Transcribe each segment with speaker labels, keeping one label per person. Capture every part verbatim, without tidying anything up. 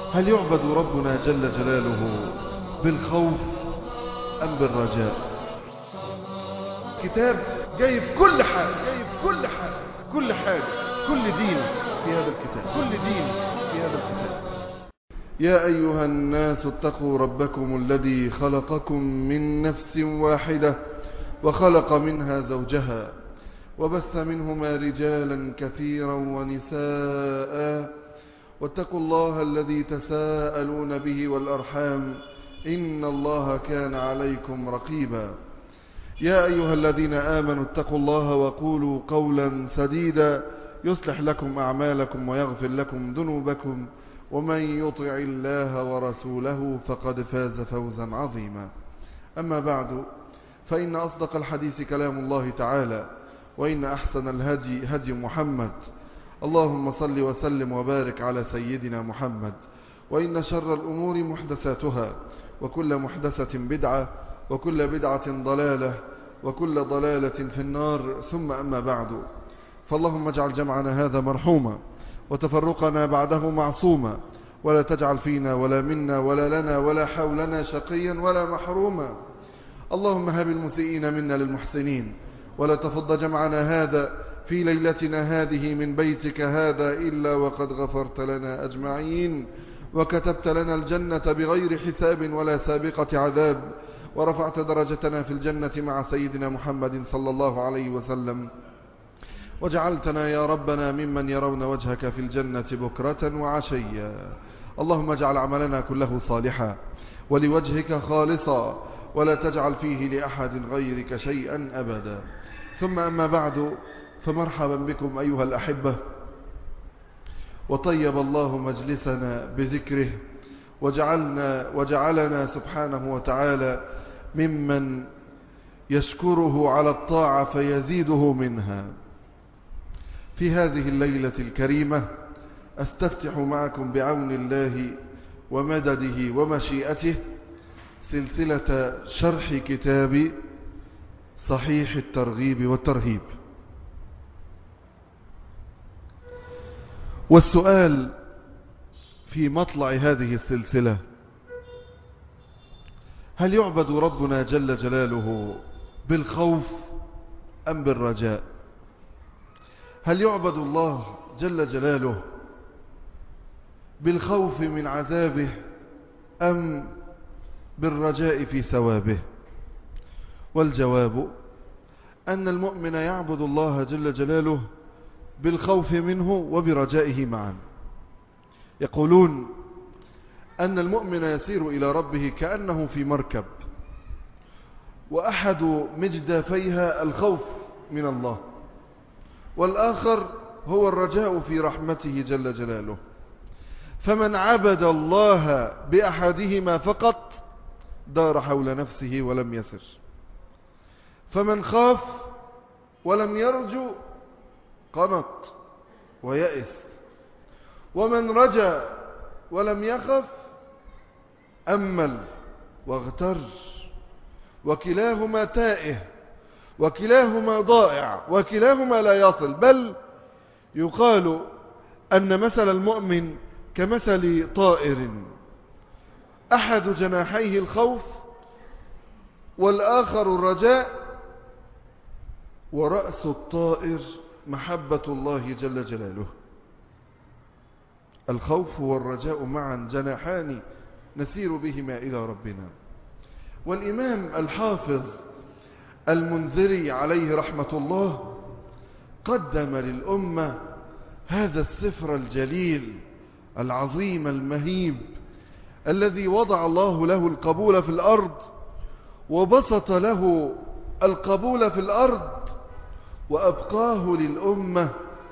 Speaker 1: هل يعبد ربنا جل جلاله بالخوف أم بالرجاء؟ كتاب جايب كل حاجة جايب كل حاجة كل حاجة كل دين في هذا الكتاب كل دين في هذا الكتاب. يا أيها الناس اتقوا ربكم الذي خلقكم من نفس واحدة وخلق منها زوجها وبث منهما رجالا كثيرا ونساء واتقوا الله الذي تساءلون به والأرحام إن الله كان عليكم رقيبا. يا أيها الذين آمنوا اتقوا الله وقولوا قولا سديدا يصلح لكم أعمالكم ويغفر لكم ذنوبكم ومن يطع الله ورسوله فقد فاز فوزا عظيما. أما بعد فإن أصدق الحديث كلام الله تعالى وإن أحسن الهدي هدي محمد. اللهم صل وسلم وبارك على سيدنا محمد. وإن شر الأمور محدثاتها وكل محدثة بدعة وكل بدعة ضلالة وكل ضلالة في النار. ثم أما بعد فاللهم اجعل جمعنا هذا مرحوما وتفرقنا بعده معصوما ولا تجعل فينا ولا منا ولا لنا ولا حولنا شقيا ولا محروما. اللهم هب المسيئين منا للمحسنين ولا تفض جمعنا هذا في ليلتنا هذه من بيتك هذا إلا وقد غفرت لنا أجمعين وكتبت لنا الجنة بغير حساب ولا سابقة عذاب ورفعت درجتنا في الجنة مع سيدنا محمد صلى الله عليه وسلم وجعلتنا يا ربنا ممن يرون وجهك في الجنة بكرة وعشيا. اللهم اجعل عملنا كله صالحا ولوجهك خالصا ولا تجعل فيه لأحد غيرك شيئا أبدا. ثم أما بعد فمرحبا بكم أيها الأحبة، وطيب الله مجلسنا بذكره وجعلنا, وجعلنا سبحانه وتعالى ممن يشكره على الطاعة فيزيده منها. في هذه الليلة الكريمة أستفتح معكم بعون الله ومدده ومشيئته سلسلة شرح كتاب صحيح الترغيب والترهيب. والسؤال في مطلع هذه السلسلة: هل يعبد ربنا جل جلاله بالخوف أم بالرجاء؟ هل يعبد الله جل جلاله بالخوف من عذابه أم بالرجاء في ثوابه؟ والجواب أن المؤمن يعبد الله جل جلاله بالخوف منه وبرجائه معا. يقولون أن المؤمن يسير إلى ربه كأنه في مركب، وأحد مجدافيها الخوف من الله، والآخر هو الرجاء في رحمته جل جلاله. فمن عبد الله بأحدهما فقط دار حول نفسه ولم يسر، فمن خاف ولم يرجو قنط ويأس، ومن رجا ولم يخف أمل واغتر، وكلاهما تائه وكلاهما ضائع وكلاهما لا يصل. بل يقال أن مثل المؤمن كمثل طائر أحد جناحيه الخوف والآخر الرجاء، ورأس الطائر محبة الله جل جلاله. الخوف والرجاء معا جناحان نسير بهما إلى ربنا. والإمام الحافظ المنذري عليه رحمة الله قدم للأمة هذا السفر الجليل العظيم المهيب الذي وضع الله له القبول في الأرض وبسط له القبول في الأرض وأبقاه للأمة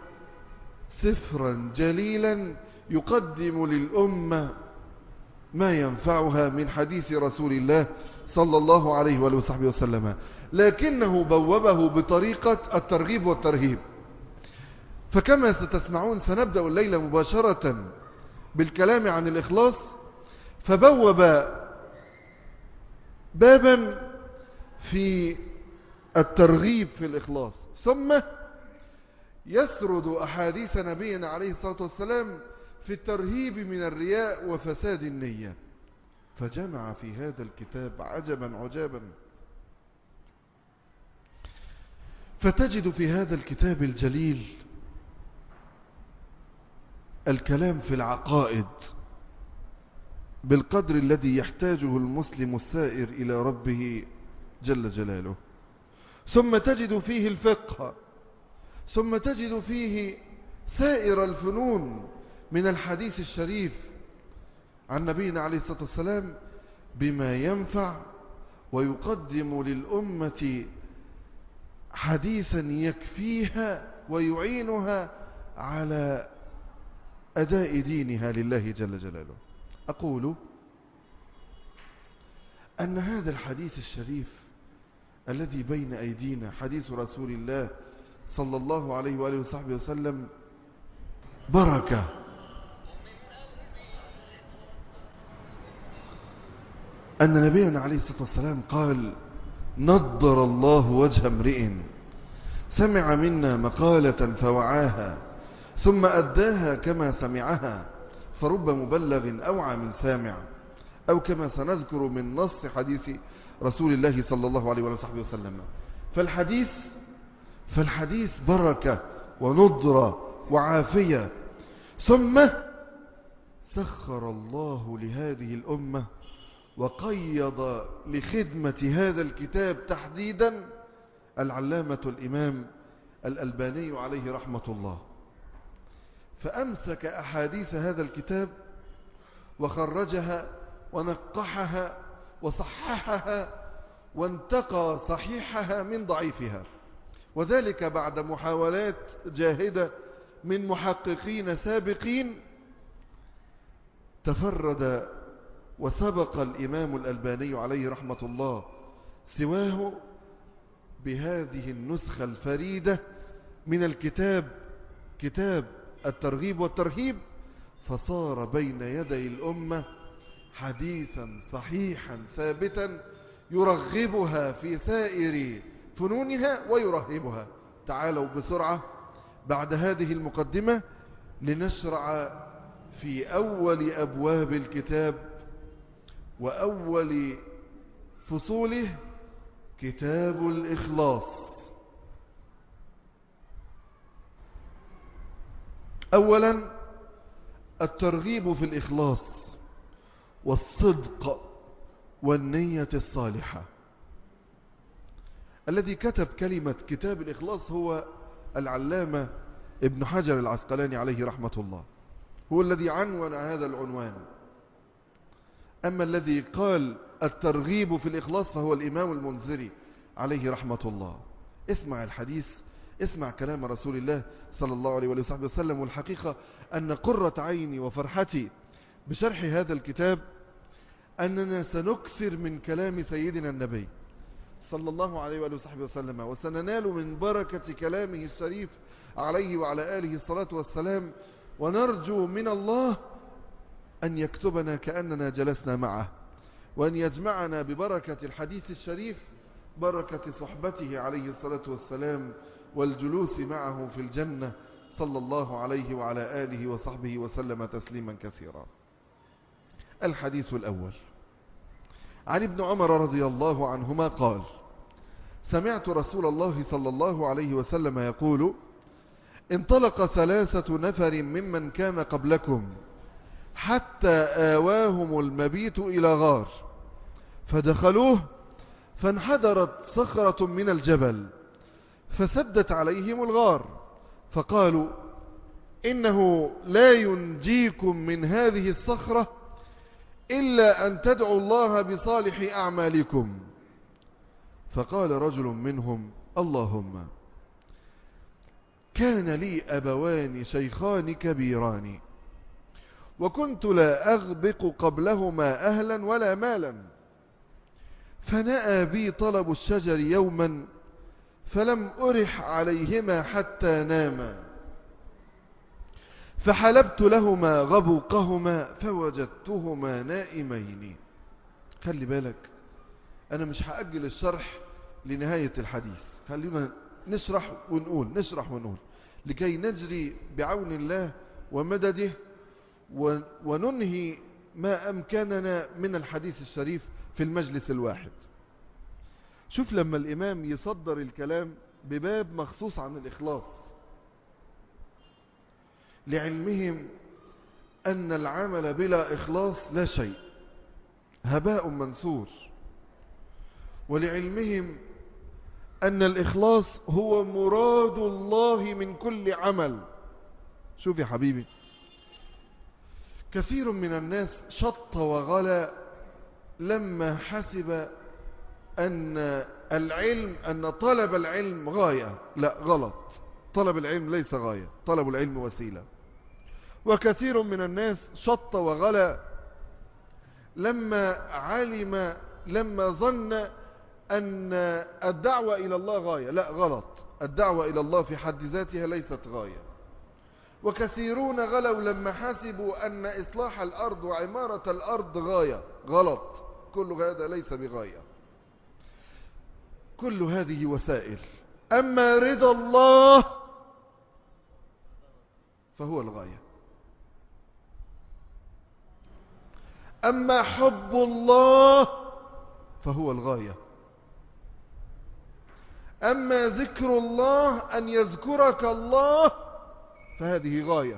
Speaker 1: سفرا جليلا يقدم للأمة ما ينفعها من حديث رسول الله صلى الله عليه وآله وصحبه وسلم، لكنه بوبه بطريقة الترغيب والترهيب. فكما ستسمعون سنبدأ الليلة مباشرة بالكلام عن الإخلاص، فبوب بابا في الترغيب في الإخلاص، ثم يسرد أحاديث نبينا عليه الصلاة والسلام في الترهيب من الرياء وفساد النية، فجمع في هذا الكتاب عجبا عجابا. فتجد في هذا الكتاب الجليل الكلام في العقائد بالقدر الذي يحتاجه المسلم السائر إلى ربه جل جلاله، ثم تجد فيه الفقه، ثم تجد فيه سائر الفنون من الحديث الشريف عن نبينا عليه الصلاة والسلام بما ينفع ويقدم للأمة حديثا يكفيها ويعينها على أداء دينها لله جل جلاله. أقول أن هذا الحديث الشريف الذي بين أيدينا حديث رسول الله صلى الله عليه وآله وصحبه وسلم بركة. أن نبينا عليه الصلاة والسلام قال: نضر الله وجه امرئ سمع منا مقالة فوعاها ثم أداها كما سمعها، فرب مبلغ أوعى من سامع، أو كما سنذكر من نص حديث رسول الله صلى الله عليه وصحبه وسلم. فالحديث فالحديث بركة ونضرة وعافية. ثم سخر الله لهذه الأمة وقيض لخدمة هذا الكتاب تحديدا العلامة الإمام الألباني عليه رحمة الله، فأمسك أحاديث هذا الكتاب وخرجها ونقحها وصححها وانتقى صحيحها من ضعيفها، وذلك بعد محاولات جاهدة من محققين سابقين. تفرد وسبق الإمام الألباني عليه رحمة الله سواه بهذه النسخة الفريدة من الكتاب، كتاب الترغيب والترهيب، فصار بين يدي الأمة حديثا صحيحا ثابتا يرغبها في سائر فنونها ويرهبها. تعالوا بسرعة بعد هذه المقدمة لنشرع في أول أبواب الكتاب وأول فصوله، كتاب الإخلاص. أولا الترغيب في الإخلاص والصدق والنية الصالحة. الذي كتب كلمة كتاب الإخلاص هو العلامة ابن حجر العسقلاني عليه رحمة الله، هو الذي عنون هذا العنوان. أما الذي قال الترغيب في الإخلاص فهو الإمام المنذري عليه رحمة الله. اسمع الحديث، اسمع كلام رسول الله صلى الله عليه وآله وسلم. والحقيقة أن قرة عيني وفرحتي بشرح هذا الكتاب أننا سنكثر من كلام سيدنا النبي صلى الله عليه وآله وسلم، وسننال من بركة كلامه الشريف عليه وعلى آله الصلاة والسلام، ونرجو من الله أن يكتبنا كأننا جلسنا معه، وأن يجمعنا ببركة الحديث الشريف بركة صحبته عليه الصلاة والسلام والجلوس معه في الجنة صلى الله عليه وعلى آله وصحبه وسلم تسليما كثيرا. الحديث الأول عن ابن عمر رضي الله عنهما قال: سمعت رسول الله صلى الله عليه وسلم يقول: انطلق ثلاثة نفر ممن كان قبلكم حتى آواهم المبيت إلى غار، فدخلوه فانحدرت صخرة من الجبل فسدت عليهم الغار، فقالوا: إنه لا ينجيكم من هذه الصخرة إلا أن تدعوا الله بصالح أعمالكم. فقال رجل منهم: اللهم كان لي أبوان شيخان كبيران، وكنت لا أغبق قبلهما أهلا ولا مالا، فنأى بي طلب الشجر يوما فلم أرح عليهما حتى ناما، فحلبت لهما غبوقهما فوجدتهما نائمين. خلي بالك، أنا مش هأجل الشرح لنهاية الحديث، خلينا نشرح ونقول نشرح ونقول لكي نجري بعون الله ومدده وننهي ما أمكننا من الحديث الشريف في المجلس الواحد. شوف لما الإمام يصدر الكلام بباب مخصوص عن الإخلاص، لعلمهم أن العمل بلا إخلاص لا شيء، هباء منثور، ولعلمهم أن الإخلاص هو مراد الله من كل عمل. شوف يا حبيبي، كثير من الناس شط وغلى لما حسب أن العلم أن طلب العلم غاية. لا، غلط، طلب العلم ليس غاية، طلب العلم وسيلة. وكثير من الناس شط وغلى لما علم لما ظن أن الدعوة إلى الله غاية. لا، غلط، الدعوة إلى الله في حد ذاتها ليست غاية. وكثيرون غلوا لما حسبوا أن إصلاح الأرض وعمارة الأرض غاية. غلط، كل هذا ليس بغاية، كل هذه وسائل. أما رضا الله فهو الغاية، أما حب الله فهو الغاية، أما ذكر الله أن يذكرك الله فهذه غاية،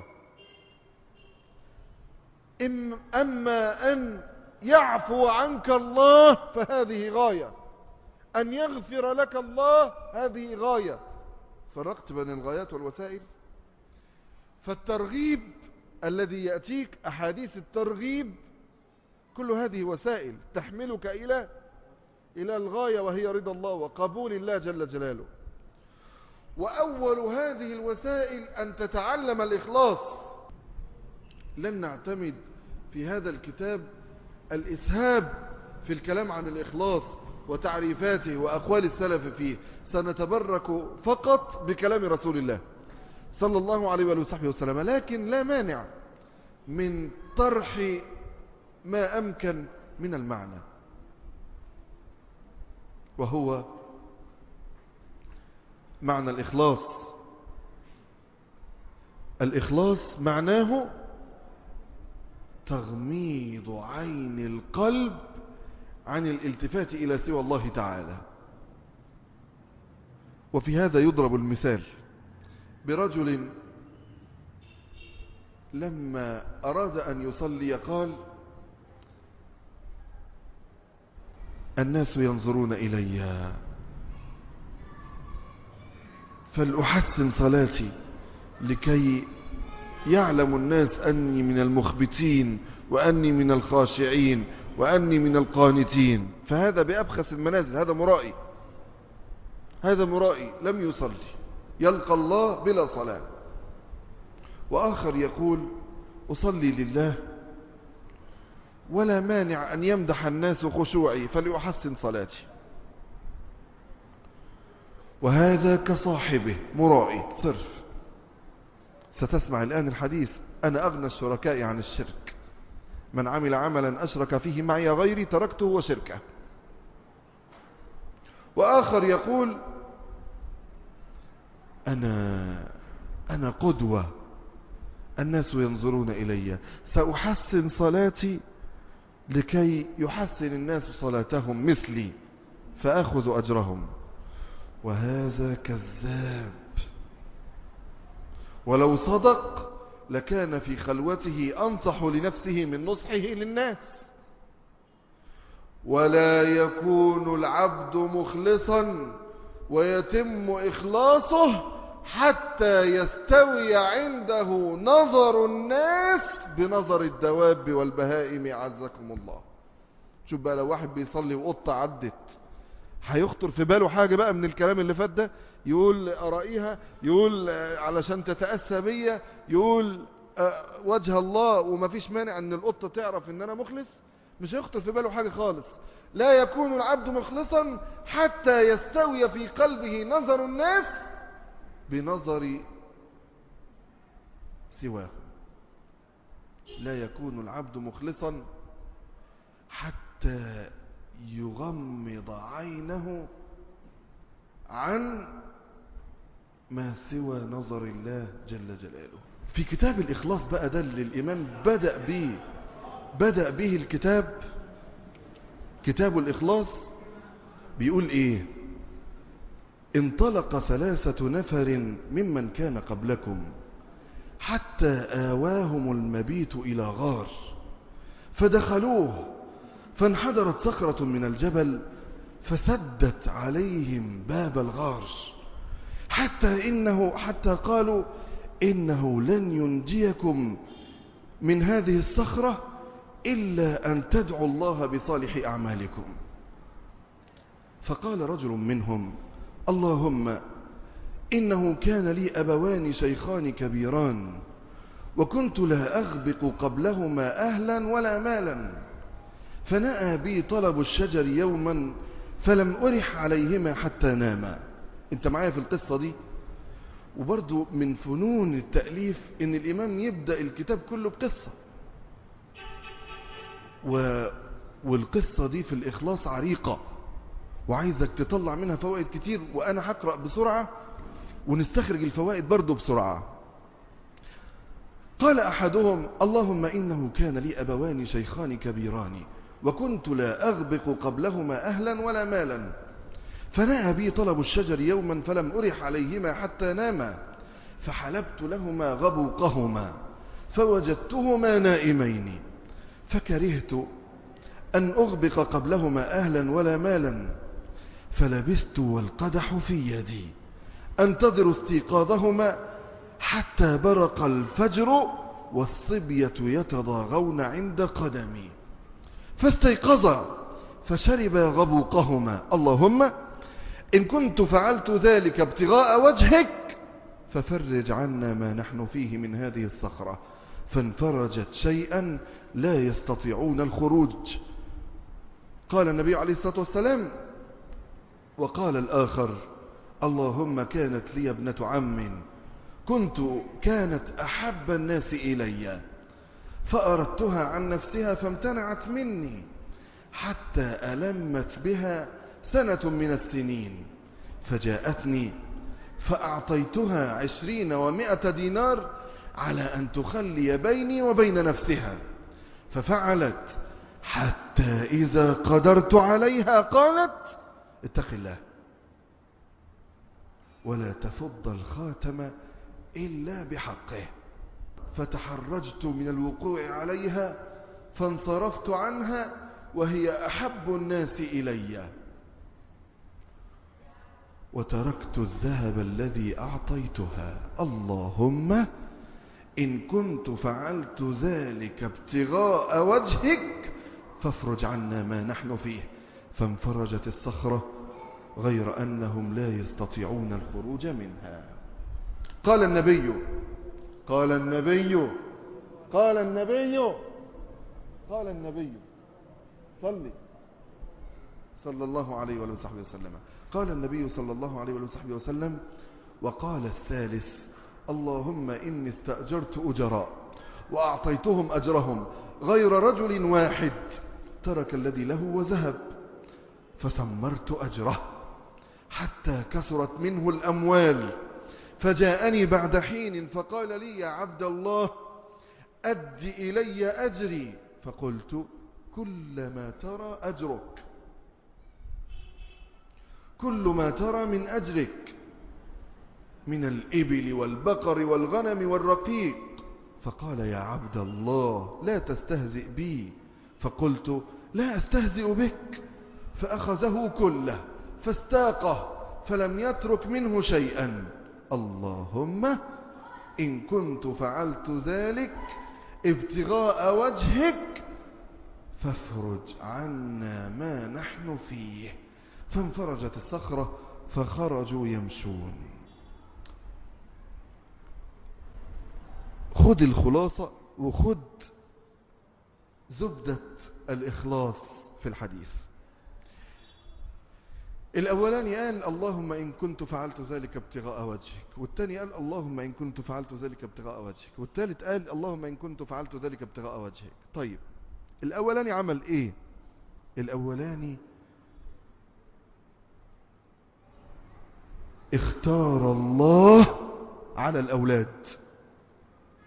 Speaker 1: أما أن يعفو عنك الله فهذه غاية، أن يغفر لك الله هذه غاية. فرقت بين الغايات والوسائل. فالترغيب الذي يأتيك، أحاديث الترغيب، كل هذه وسائل تحملك إلى إلى الغاية، وهي رضا الله وقبول الله جل جلاله. وأول هذه الوسائل أن تتعلم الإخلاص. لن نعتمد في هذا الكتاب الإسهاب في الكلام عن الإخلاص وتعريفاته وأقوال السلف فيه، سنتبرك فقط بكلام رسول الله صلى الله عليه وآله وصحبه وسلم. لكن لا مانع من طرح ما أمكن من المعنى، وهو معنى الإخلاص. الإخلاص معناه تغميض عين القلب عن الالتفات إلى سوى الله تعالى. وفي هذا يضرب المثال برجل لما أراد أن يصلي قال: الناس ينظرون إلي فلأحسن صلاتي لكي يعلم الناس أني من المخبتين وأني من الخاشعين وأني من القانتين. فهذا بأبخس المنازل، هذا مرائي، هذا مرائي لم يصلي، يلقى الله بلا صلاة. وآخر يقول: أصلي لله ولا مانع أن يمدح الناس خشوعي فليحسن صلاتي. وهذا كصاحبه مرائي صرف. ستسمع الآن الحديث: أنا أغنى الشركاء عن الشرك، من عمل عملا أشرك فيه معي غيري تركته وشركه. وآخر يقول: أنا أنا قدوة، الناس ينظرون إلي، سأحسن صلاتي لكي يحسن الناس صلاتهم مثلي فأخذ أجرهم. وهذا كذاب، ولو صدق لكان في خلوته أنصح لنفسه من نصحه للناس. ولا يكون العبد مخلصا ويتم إخلاصه حتى يستوي عنده نظر الناس بنظر الدواب والبهائم عزكم الله. شوف بقى، لو واحد بيصلي وقطة عدت، هيخطر في باله حاجة بقى من الكلام اللي فات ده؟ يقول أرائيها، يقول علشان تتأسى بيا، يقول وجه الله ومفيش مانع ان القطة تعرف ان انا مخلص. مش هيخطر في باله حاجة خالص. لا يكون العبد مخلصا حتى يستوي في قلبه نظر الناس بنظر سواه. لا يكون العبد مخلصا حتى يغمض عينه عن ما سوى نظر الله جل جلاله. في كتاب الإخلاص بقى ده اللي الإمام بدأ به بدأ به الكتاب، كتاب الإخلاص، بيقول إيه؟ انطلق ثلاثة نفر ممن كان قبلكم حتى آواهم المبيت إلى غار فدخلوه فانحدرت صخرة من الجبل فسدت عليهم باب الغار حتى إنه حتى قالوا إنه لن ينجيكم من هذه الصخرة إلا أن تدعوا الله بصالح أعمالكم. فقال رجل منهم: اللهم إنه كان لي أبوان شيخان كبيران وكنت لا أغبق قبلهما أهلا ولا مالا، فنأى بي طلب الشجر يوما فلم أرح عليهما حتى ناما. انت معايا في القصة دي؟ وبرضو من فنون التأليف ان الإمام يبدأ الكتاب كله بقصة، و... والقصة دي في الإخلاص عريقة وعايزك تطلع منها فوائد كتير، وأنا هقرأ بسرعة ونستخرج الفوائد برضو بسرعة. قال أحدهم: اللهم إنه كان لي أبوان شيخان كبيران وكنت لا أغبق قبلهما أهلا ولا مالا، فنأى بي طلب الشجر يوما فلم أرح عليهما حتى ناما، فحلبت لهما غبوقهما فوجدتهما نائمين، فكرهت أن أغبق قبلهما أهلا ولا مالا، فلبست والقدح في يدي أنتظر استيقاظهما حتى برق الفجر والصبية يتضاغون عند قدمي، فاستيقظا فشربا غبوقهما. اللهم إن كنت فعلت ذلك ابتغاء وجهك ففرج عنا ما نحن فيه من هذه الصخرة، فانفرجت شيئا لا يستطيعون الخروج. قال النبي عليه الصلاة والسلام: وقال الآخر: اللهم كانت لي ابنة عم كنت كانت أحب الناس إلي فأردتها عن نفسها فامتنعت مني حتى ألمت بها سنة من السنين، فجاءتني فأعطيتها عشرين ومائة دينار على أن تخلي بيني وبين نفسها، ففعلت حتى إذا قدرت عليها قالت: اتق الله ولا تفض الخاتم إلا بحقه، فتحرجت من الوقوع عليها فانصرفت عنها وهي أحب الناس إلي، وتركت الذهب الذي أعطيتها. اللهم إن كنت فعلت ذلك ابتغاء وجهك فافرج عنا ما نحن فيه، فانفرجت الصخرة غير أنهم لا يستطيعون الخروج منها. قال النبي قال النبي قال النبي قال النبي صلي صلى الله عليه وآله وصحبه وسلم. قال النبي صلى الله عليه وآله وصحبه وسلم: وقال الثالث: اللهم إني استأجرت أجراء وأعطيتهم أجرهم غير رجل واحد ترك الذي له وذهب، فسمرت أجره حتى كثرت منه الأموال، فجاءني بعد حين فقال لي: يا عبد الله أد إلي أجري، فقلت: كل ما ترى أجرك، كل ما ترى من أجرك من الإبل والبقر والغنم والرقيق. فقال: يا عبد الله لا تستهزئ بي، فقلت: لا أستهزئ بك، فأخذه كله فاستاقه فلم يترك منه شيئا. اللهم إن كنت فعلت ذلك ابتغاء وجهك فافرج عنا ما نحن فيه، فانفرجت الصخرة فخرجوا يمشون. خد الخلاصة وخد زبدة الإخلاص في الحديث. الأولاني قال: اللهم إن كنت فعلت ذلك ابتغاء وجهك، والثاني قال: اللهم إن كنت فعلت ذلك ابتغاء وجهك، والثالث قال: اللهم إن كنت فعلت ذلك ابتغاء وجهك. طيب الأولاني عمل إيه؟ الأولاني اختار الله على الأولاد.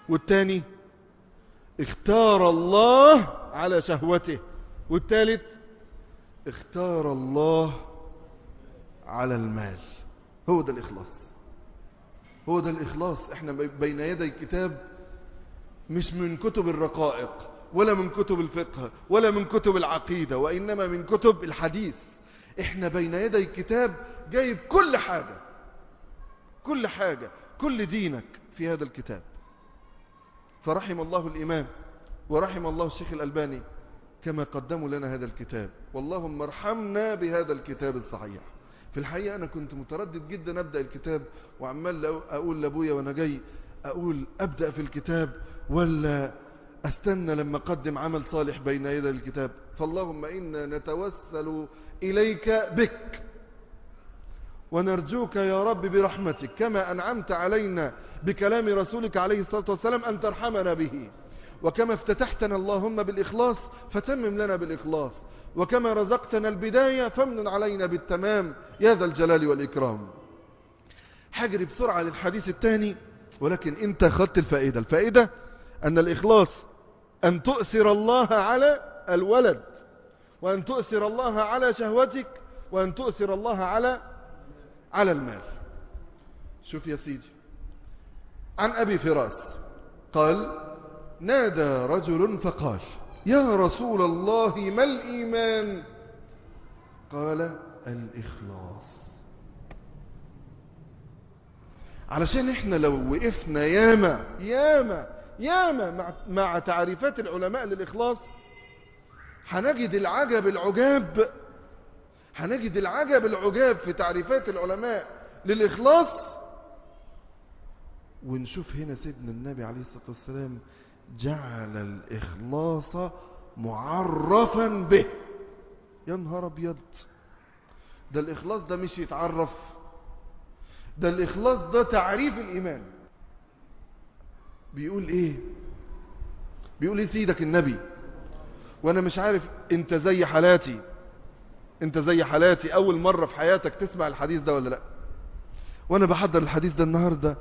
Speaker 1: والتاني اختار الله على شهوته، والتالت اختار الله على المال. هو ده الإخلاص، هو ده الإخلاص. احنا بين يدي كتاب مش من كتب الرقائق ولا من كتب الفقه ولا من كتب العقيدة، وإنما من كتب الحديث. احنا بين يدي كتاب جايب كل حاجة، كل حاجة، كل دينك في هذا الكتاب. فرحم الله الإمام ورحم الله الشيخ الألباني كما قدموا لنا هذا الكتاب. واللهم ارحمنا بهذا الكتاب الصحيح. في الحقيقة أنا كنت متردد جدا أبدأ الكتاب، وعمال أقول لأبويا وأنا جاي أقول أبدأ في الكتاب ولا أستنى لما أقدم عمل صالح بين يدي الكتاب. فاللهم إنا نتوسل إليك بك ونرجوك يا رب برحمتك كما أنعمت علينا بكلام رسولك عليه الصلاة والسلام أن ترحمنا به، وكما افتتحتنا اللهم بالإخلاص فتمم لنا بالإخلاص، وكما رزقتنا البداية فامنن علينا بالتمام يا ذا الجلال والإكرام. حجري بسرعة للحديث الثاني، ولكن انت خدت الفائدة. الفائدة أن الإخلاص أن تؤثر الله على الولد، وأن تؤثر الله على شهوتك، وأن تؤثر الله على على المال. شوف يا سيدي، عن أبي فراس قال: نادى رجل فقال: يا رسول الله ما الإيمان؟ قال: الإخلاص. علشان احنا لو وقفنا ياما ياما ياما مع, مع تعريفات العلماء للإخلاص هنجد العجب العجاب هنجد العجب العجاب في تعريفات العلماء للإخلاص. ونشوف هنا سيدنا النبي عليه الصلاة والسلام جعل الإخلاص معرفا به. يا نهار أبيض، ده الإخلاص ده مش يتعرف، ده الإخلاص ده تعريف الإيمان. بيقول إيه؟ بيقول إيه سيدك النبي؟ وأنا مش عارف أنت زي حالاتي أنت زي حالاتي أول مرة في حياتك تسمع الحديث ده ولا لأ. وأنا بحضر الحديث ده النهاردة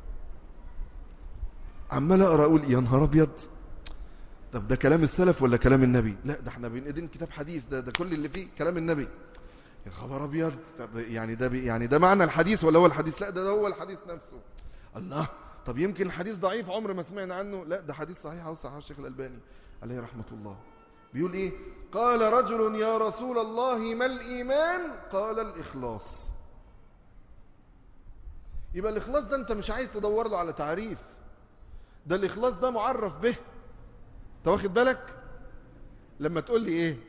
Speaker 1: عمال أقرأ أقول يا نهار أبيض، طب ده كلام السلف ولا كلام النبي؟ لا، ده احنا بين ايدين كتاب حديث، ده ده كل اللي فيه كلام النبي. يا خبر ابيض، طب يعني ده يعني ده معنى الحديث ولا هو الحديث؟ لا، ده, ده هو الحديث نفسه. الله، طب يمكن الحديث ضعيف عمر ما سمعنا عنه. لا، ده حديث صحيح او صحيح الشيخ الألباني عليه رحمة الله. بيقول ايه؟ قال رجل: يا رسول الله ما الإيمان؟ قال: الإخلاص. يبقى الإخلاص ده انت مش عايز تدور له على تعريف، ده الإخلاص ده معرف به. انت واخد بالك؟ لما تقول لي ايه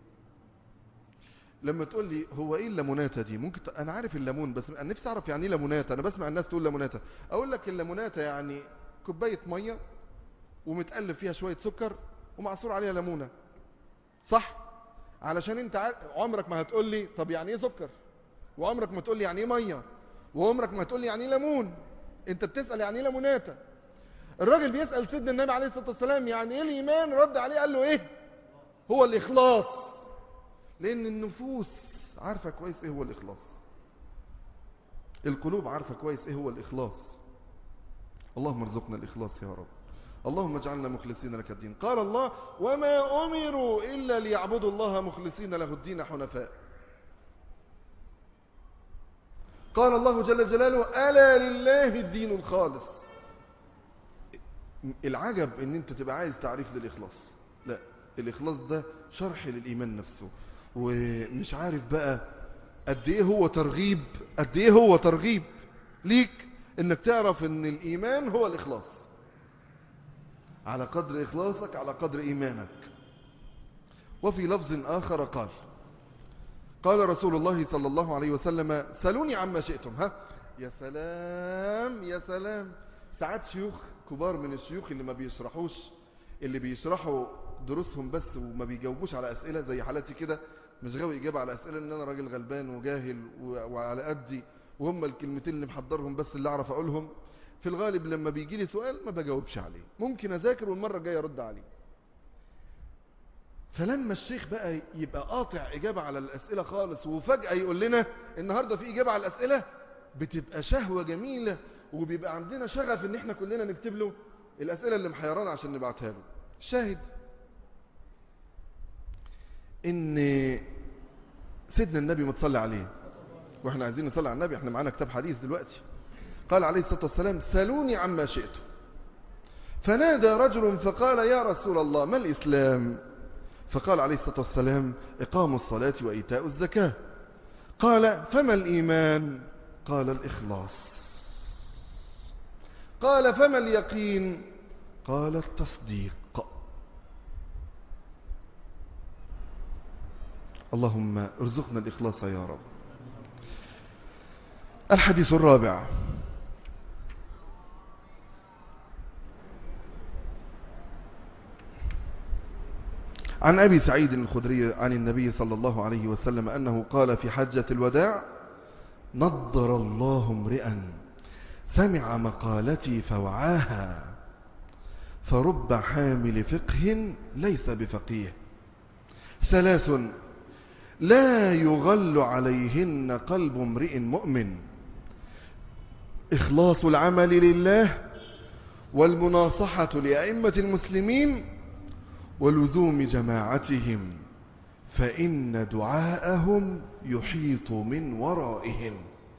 Speaker 1: لما تقول لي هو ايه الليموناته دي؟ ممكن ت... انا عارف الليمون، بس انا نفسي اعرف يعني ايه ليموناته. انا بسمع الناس تقول ليموناته، اقول لك الليموناته يعني كوبايه ميه ومتقلب فيها شويه سكر ومعصور عليها ليمونه، صح؟ علشان انت عارف عمرك ما هتقول لي طب يعني ايه سكر، وعمرك ما تقول لي يعني ايه ميه، وعمرك ما تقول لي يعني ايه ليمون. انت بتسال يعني ايه ليموناته. الراجل بيسال سيدنا النبي عليه الصلاه والسلام يعني ايه الايمان، رد عليه قال له ايه؟ هو الإخلاص. لأن النفوس عارفة كويس إيه هو الإخلاص، القلوب عارفة كويس إيه هو الإخلاص. اللهم ارزقنا الإخلاص يا رب، اللهم اجعلنا مخلصين لك الدين. قال الله: وما أمروا إلا ليعبدوا الله مخلصين له الدين حنفاء. قال الله جل جلاله: ألا لله الدين الخالص. العجب إن أنت تبقى عايز تعريف للإخلاص. لا، الإخلاص ده شرح للإيمان نفسه. ومش عارف بقى قد إيه هو ترغيب، قد إيه هو ترغيب ليك إنك تعرف إن الإيمان هو الإخلاص. على قدر إخلاصك على قدر إيمانك. وفي لفظ آخر قال قال رسول الله صلى الله عليه وسلم: سلوني عما شئتم. ها يا سلام يا سلام. ساعات شيوخ كبار من الشيوخ اللي ما بيشرحوش، اللي بيشرحوا دروسهم بس وما بيجاوبوش على أسئلة، زي حالاتي كده مش غاوي إجابة على أسئلة، لأن أنا راجل غلبان وجاهل وعلى قدي، وهم الكلمتين اللي محضرهم بس اللي أعرف أقولهم. في الغالب لما بيجي لي سؤال ما بجاوبش عليه، ممكن أذاكر والمرة الجاية أرد عليه. فلما الشيخ بقى يبقى قاطع إجابة على الأسئلة خالص، وفجأة يقول لنا النهاردة في إجابة على الأسئلة، بتبقى شهوة جميلة، وبيبقى عندنا شغف إن إحنا كلنا نكتب له الأسئلة اللي محيرانا عشان نبعتها له. شاهد ان سيدنا النبي متصلى عليه، واحنا عايزين نصلي على النبي، احنا معانا كتاب حديث دلوقتي. قال عليه الصلاة والسلام: سألوني عما شئتم. فنادى رجل فقال: يا رسول الله ما الإسلام؟ فقال عليه الصلاة والسلام: إقام الصلاة وإيتاء الزكاة. قال: فما الإيمان؟ قال: الإخلاص. قال: فما اليقين؟ قال: التصديق. اللهم ارزقنا الإخلاص يا رب. الحديث الرابع: عن أبي سعيد الخدري عن النبي صلى الله عليه وسلم أنه قال في حجة الوداع: نضر الله امرئا سمع مقالتي فوعاها، فرب حامل فقه ليس بفقيه، ثلاث لا يغل عليهن قلب امرئ مؤمن: إخلاص العمل لله، والمناصحة لأئمة المسلمين، ولزوم جماعتهم، فإن دعاءهم يحيط من ورائهم.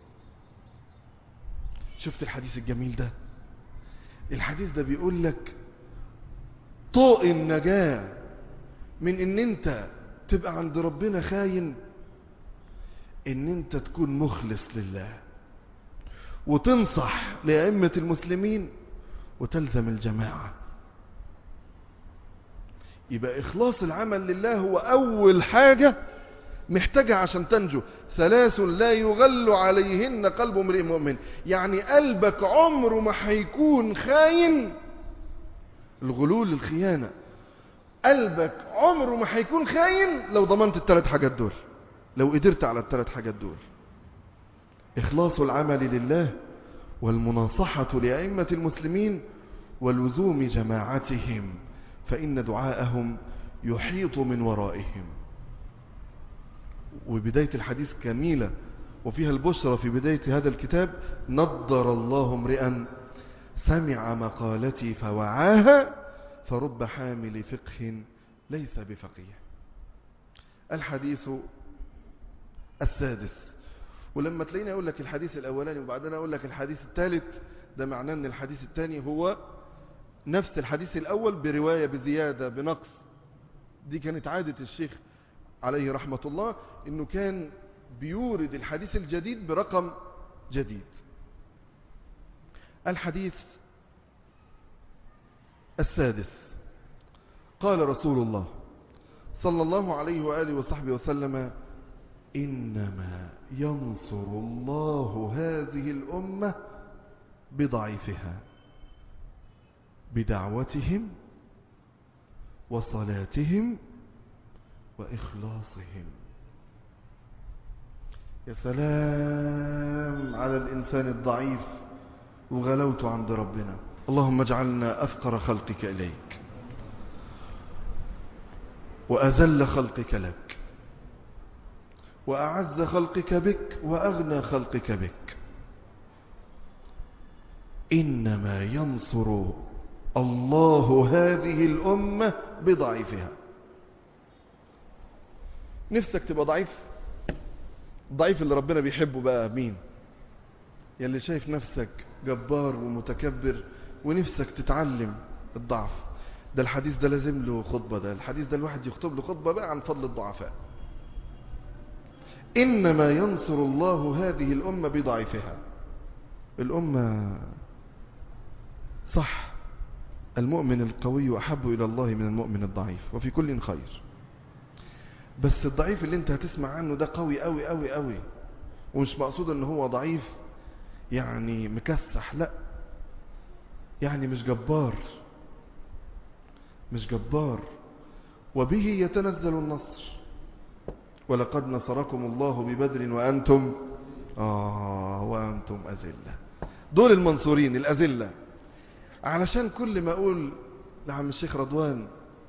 Speaker 1: شفت الحديث الجميل ده؟ الحديث ده بيقول لك طوق النجاة من ان انت تبقى عند ربنا خاين، ان انت تكون مخلص لله وتنصح لأئمة المسلمين وتلزم الجماعة. يبقى إخلاص العمل لله هو أول حاجة محتاجة عشان تنجو. ثلاث لا يغل عليهن قلب امرئ مؤمن، يعني قلبك عمره ما هيكون خاين. الغلول الخيانة، قلبك عمره ما هيكون خاين لو ضمنت الثلاث حاجات دول، لو قدرت على الثلاث حاجات دول: إخلاص العمل لله، والمناصحة لأئمة المسلمين، ولزوم جماعتهم، فإن دعاءهم يحيط من ورائهم. وبداية الحديث جميلة وفيها البشرى في بداية هذا الكتاب: نضر الله امرئا سمع مقالتي فوعاها، فرب حامل فقه ليس بفقيه. الحديث السادس، ولما تلاقيني أقول لك الحديث الأولاني وبعدين أقول لك الحديث الثالث، ده معناه أن الحديث الثاني هو نفس الحديث الأول برواية بزيادة بنقص. دي كانت عادة الشيخ عليه رحمة الله، أنه كان بيورد الحديث الجديد برقم جديد. الحديث السادس: قال رسول الله صلى الله عليه وآله وصحبه وسلم: إنما ينصر الله هذه الأمة بضعيفها، بدعوتهم وصلاتهم وإخلاصهم. يا سلام على الإنسان الضعيف وغلوته عند ربنا. اللهم اجعلنا أفقر خلقك إليك، وأذل خلقك لك، وأعز خلقك بك، وأغنى خلقك بك. إنما ينصر الله هذه الأمة بضعيفها. نفسك تبقى ضعيف؟ الضعيف اللي ربنا بيحبه بقى مين؟ يلي شايف نفسك جبار ومتكبر ونفسك تتعلم الضعف. ده الحديث ده لازم له خطبة، ده الحديث ده الواحد يخطب له خطبة بقى عن فضل الضعفاء. إنما ينصر الله هذه الأمة بضعيفها. الأمة صح، المؤمن القوي أحب إلى الله من المؤمن الضعيف، وفي كل خير. بس الضعيف اللي انت هتسمع عنه ده قوي قوي قوي قوي، ومش مقصود ان هو ضعيف يعني مكسح، لا، يعني مش جبار، مش جبار. وبه يتنزل النصر: ولقد نصركم الله ببدر وأنتم آه وأنتم أذلة. دول المنصورين الأذلة. علشان كل ما أقول لعم الشيخ رضوان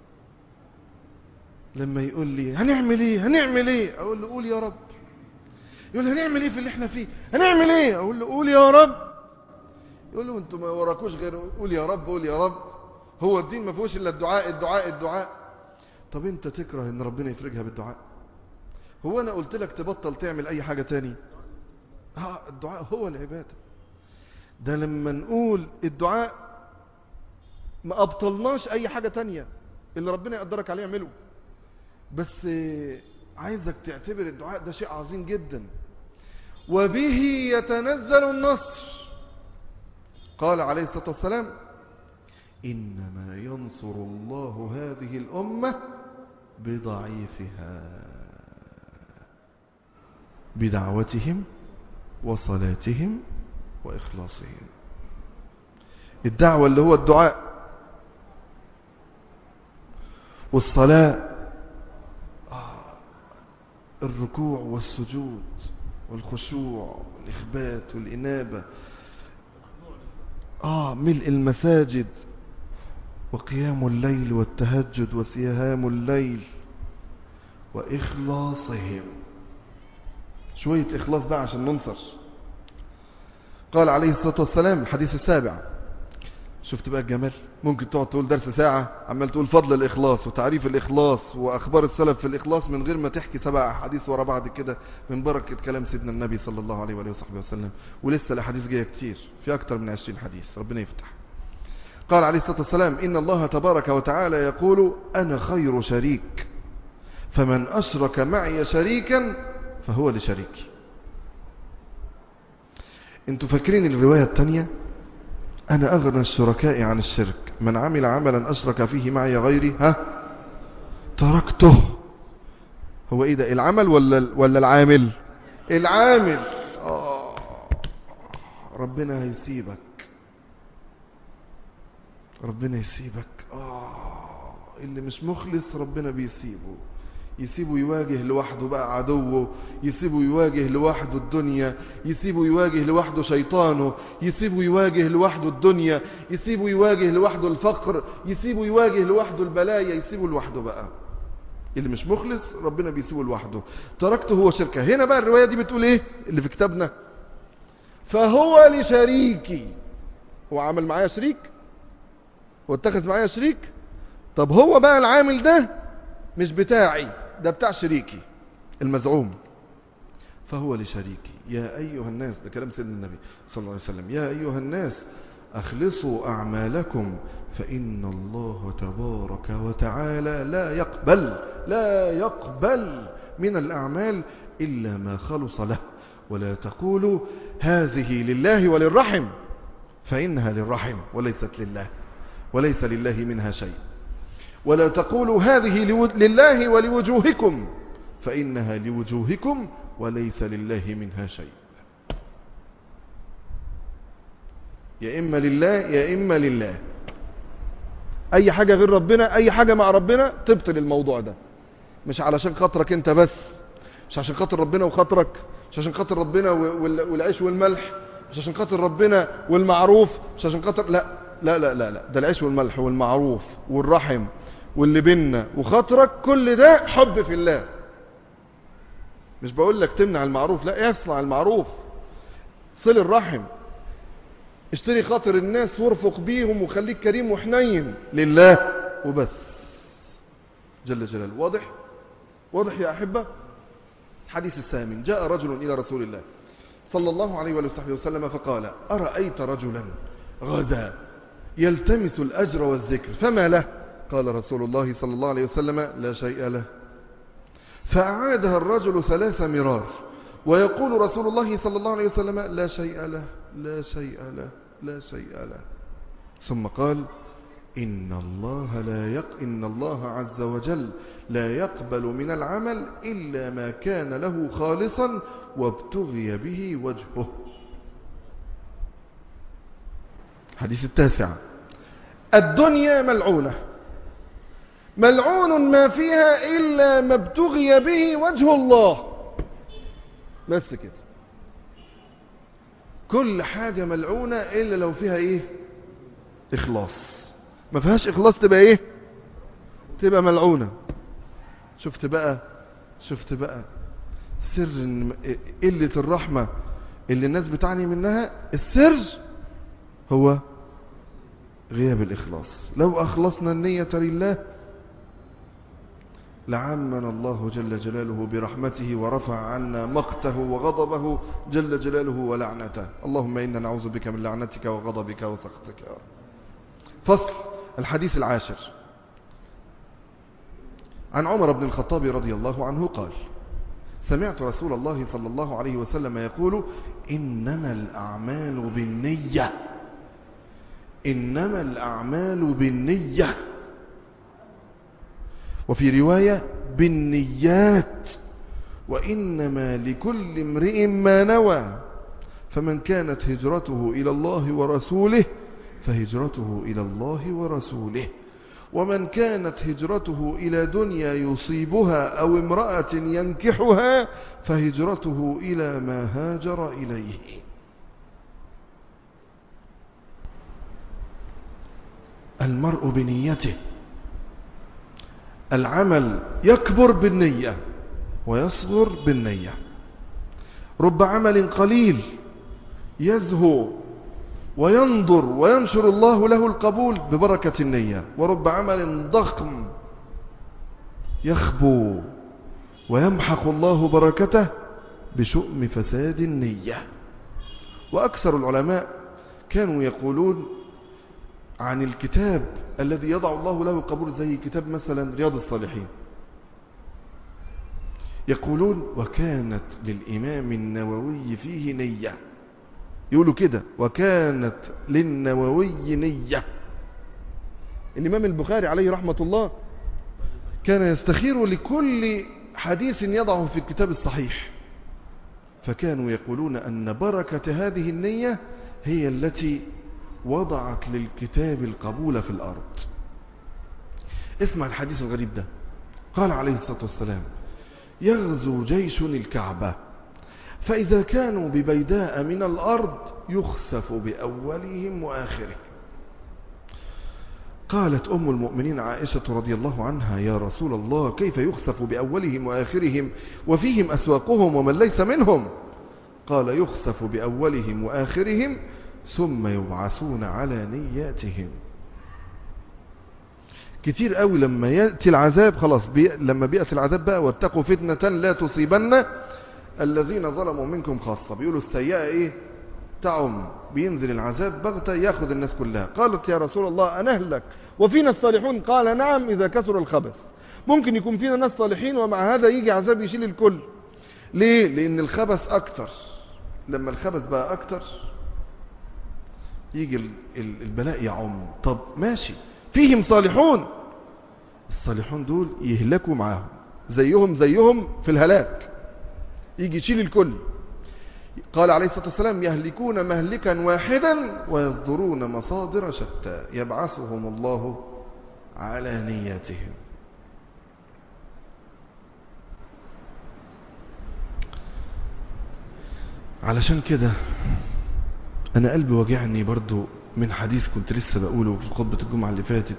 Speaker 1: لما يقول لي هنعمل ايه هنعمل ايه اقول له قول يا رب. يقول هنعمل ايه في اللي احنا فيه؟ هنعمل ايه؟ اقول له قول يا رب. يقول له انتوا ما وراكوش غير قول يا رب قول يا رب، هو الدين ما فيهوش الا الدعاء الدعاء الدعاء. طب انت تكره ان ربنا يفرجها بالدعاء؟ هو انا قلت لك تبطل تعمل اي حاجة تاني؟ ها الدعاء هو العبادة. ده لما نقول الدعاء ما ابطلناش اي حاجة تانية، اللي ربنا يقدرك عليه اعمله، بس عايزك تعتبر الدعاء ده شيء عظيم جدا. وبه يتنزل النصر. قال عليه الصلاة والسلام إنما ينصر الله هذه الأمة بضعيفها، بدعوتهم وصلاتهم وإخلاصهم. الدعوة اللي هو الدعاء، والصلاة الركوع والسجود والخشوع والإخبات والإنابة، آه ملء المساجد، وقيام الليل والتهجد وسيهام الليل وإخلاصهم. شوية إخلاص بقى عشان ننصر. قال عليه الصلاة والسلام الحديث السابع، شفت بقى الجمال؟ ممكن تقعد تقول درس ساعة عمال تقول فضل الإخلاص وتعريف الإخلاص وأخبار السلف في الإخلاص من غير ما تحكي سبع أحاديث ورا بعض كده من بركة كلام سيدنا النبي صلى الله عليه وآله وصحبه وسلم. ولسه الأحاديث جاية كتير، في أكتر من عشرين حديث، ربنا يفتح. قال عليه الصلاة والسلام إن الله تبارك وتعالى يقول أنا خير شريك، فمن أشرك معي شريكا فهو لشريكي. انتوا فاكرين الرواية الثانية أنا أغنى الشركاء عن الشرك، من عمل عملا أشرك فيه معي غيري ها تركته. هو إيه ده، العمل ولا ولا العامل؟ العامل. آه ربنا هيسيبك، ربنا يسيبك. آه اللي مش مخلص ربنا بيسيبه، يسيبه يواجه لوحده بقى عدوه، يسيبه يواجه لوحده الدنيا، يسيبه يواجه لوحده شيطانه، يسيبه يواجه لوحده الدنيا، يسيبه يواجه لوحده الفقر، يسيبه يواجه لوحده البلايا، يسيبه لوحده بقى. اللي مش مخلص ربنا بيسيبه لوحده. تركته هو شركه. هنا بقى الرواية دي بتقول ايه اللي في كتابنا؟ فهو لشريكي. هو عمل معايا شريك، هو اتخذ معايا شريك. طب هو بقى العامل ده مش بتاعي، ده بتاع شريكي المزعوم. فهو لشريكي. يا أيها الناس، ده كلام سيدنا النبي صلى الله عليه وسلم، يا أيها الناس أخلصوا أعمالكم فإن الله تبارك وتعالى لا يقبل لا يقبل من الأعمال إلا ما خلص له. ولا تقولوا هذه لله وللرحم فإنها للرحم وليست لله، وليس لله منها شيء. ولا تقولوا هذه لله ولوجوهكم فإنها لوجوهكم وليس لله منها شيء. يا إما لله يا إما لله. أي حاجة غير ربنا، أي حاجة مع ربنا تبطل الموضوع ده. مش علشان خاطرك أنت بس، مش عشان خاطر ربنا وخاطرك، مش عشان خاطر ربنا والعيش والملح، مش عشان خاطر ربنا والمعروف، مش عشان خاطر لا لا لا لا لا ده العيش والملح والمعروف والرحم واللي بيننا وخاطرك، كل ده حب في الله. مش بقول لك تمنع المعروف، لا اصنع المعروف، صل الرحم، اشتري خاطر الناس وارفق بيهم وخليك كريم وحنين لله وبس جل جلاله. واضح واضح يا أحبة. الحديث الثامن، جاء رجل إلى رسول الله صلى الله عليه وآله وسلم فقال أرأيت رجلا غزا يلتمس الأجر والذكر فما له؟ قال رسول الله صلى الله عليه وسلم لا شيء له. فأعادها الرجل ثلاث مرار ويقول رسول الله صلى الله عليه وسلم لا شيء له لا شيء له لا شيء له. ثم قال إن الله لا يق... إن الله عز وجل لا يقبل من العمل إلا ما كان له خالصا وابتغي به وجهه. حديث التاسع، الدنيا ملعونة، ملعون ما فيها إلا ما ابتغي به وجه الله. بس كده، كل حاجة ملعونة إلا لو فيها إيه؟ إخلاص. ما فيهاش إخلاص تبقى إيه؟ تبقى ملعونة. شفت بقى شفت بقى سر قلة الرحمة اللي الناس بتعني منها. السر هو غياب الإخلاص. لو أخلصنا النية لله لعمنا الله جل جلاله برحمته ورفع عنا مقته وغضبه جل جلاله ولعنته. اللهم إنا نعوذ بك من لعنتك وغضبك وسخطك يا رب. فصل الحديث العاشر. عن عمر بن الخطاب رضي الله عنه قال: سمعت رسول الله صلى الله عليه وسلم يقول: إنما الأعمال بالنية، إنما الأعمال بالنية، وفي رواية بالنيات، وإنما لكل امرئ ما نوى، فمن كانت هجرته إلى الله ورسوله فهجرته إلى الله ورسوله، ومن كانت هجرته إلى دنيا يصيبها أو امرأة ينكحها فهجرته إلى ما هاجر إليه. المرء بنيته. العمل يكبر بالنية ويصغر بالنية. رب عمل قليل يزهو وينظر وينشر الله له القبول ببركة النية، ورب عمل ضخم يخبو ويمحق الله بركته بشؤم فساد النية. وأكثر العلماء كانوا يقولون عن الكتاب الذي يضع الله له القبول زي كتاب مثلا رياض الصالحين، يقولون: وكانت للإمام النووي فيه نية. يقولوا كده: وكانت للنووي نية. الإمام البخاري عليه رحمة الله كان يستخير لكل حديث يضعه في الكتاب الصحيح، فكانوا يقولون أن بركة هذه النية هي التي وضعت للكتاب القبول في الأرض. اسمع الحديث الغريب ده. قال عليه الصلاة والسلام: يغزو جيش الكعبة، فإذا كانوا ببيداء من الأرض يخسف بأولهم وآخرهم. قالت أم المؤمنين عائشة رضي الله عنها: يا رسول الله، كيف يخسف بأولهم وآخرهم وفيهم أسواقهم ومن ليس منهم؟ قال: يخسف بأولهم وآخرهم ثم يبعثون على نياتهم. كتير قوي لما يأتي العذاب خلاص بي... لما بيأتي العذاب بقى: واتقوا فتنة لا تصيبن الذين ظلموا منكم خاصة. بيقولوا السيئة ايه؟ تعم. بينزل العذاب بغتة ياخذ الناس كلها. قالت: يا رسول الله، أنهلك وفينا الصالحون؟ قال: نعم، إذا كثر الخبث. ممكن يكون فينا ناس صالحين ومع هذا يجي عذاب يشيل الكل. ليه؟ لأن الخبث أكتر. لما الخبث بقى أكتر يجي البلاء يعم. طب ماشي، فيهم صالحون، الصالحون دول يهلكوا معاهم زيهم زيهم في الهلاك، يجي يشيل الكل. قال عليه الصلاة والسلام: يهلكون مهلكا واحدا ويصدرون مصادر شتى، يبعثهم الله على نياتهم. علشان كده أنا قلبي وجعني برضو من حديث كنت لسه بقوله في خطبة الجمعة اللي فاتت.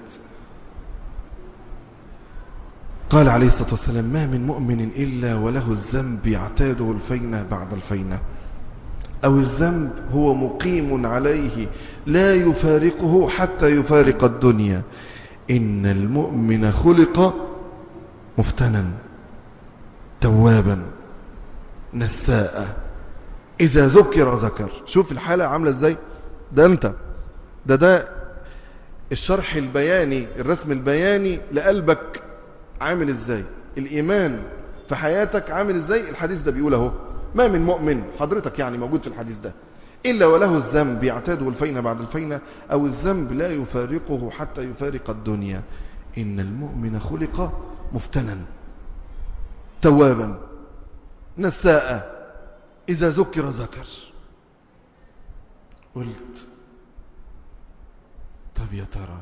Speaker 1: قال عليه الصلاة والسلام: ما من مؤمن إلا وله الذنب يعتاده الفينة بعد الفينة، أو الذنب هو مقيم عليه لا يفارقه حتى يفارق الدنيا. إن المؤمن خلق مفتنا توابا نساء إذا ذكر ذكر. شوف الحالة عاملة ازاي. ده انت ده ده الشرح البياني، الرسم البياني لقلبك عامل ازاي، الإيمان في حياتك عامل ازاي. الحديث ده بيقول اهو: ما من مؤمن، حضرتك يعني موجود في الحديث ده، إلا وله الذنب يعتاده الفينة بعد الفينة، أو الذنب لا يفارقه حتى يفارق الدنيا. إن المؤمن خلق مفتنا توابا نساء إذا ذكر ذكر. قلت: طب يا ترى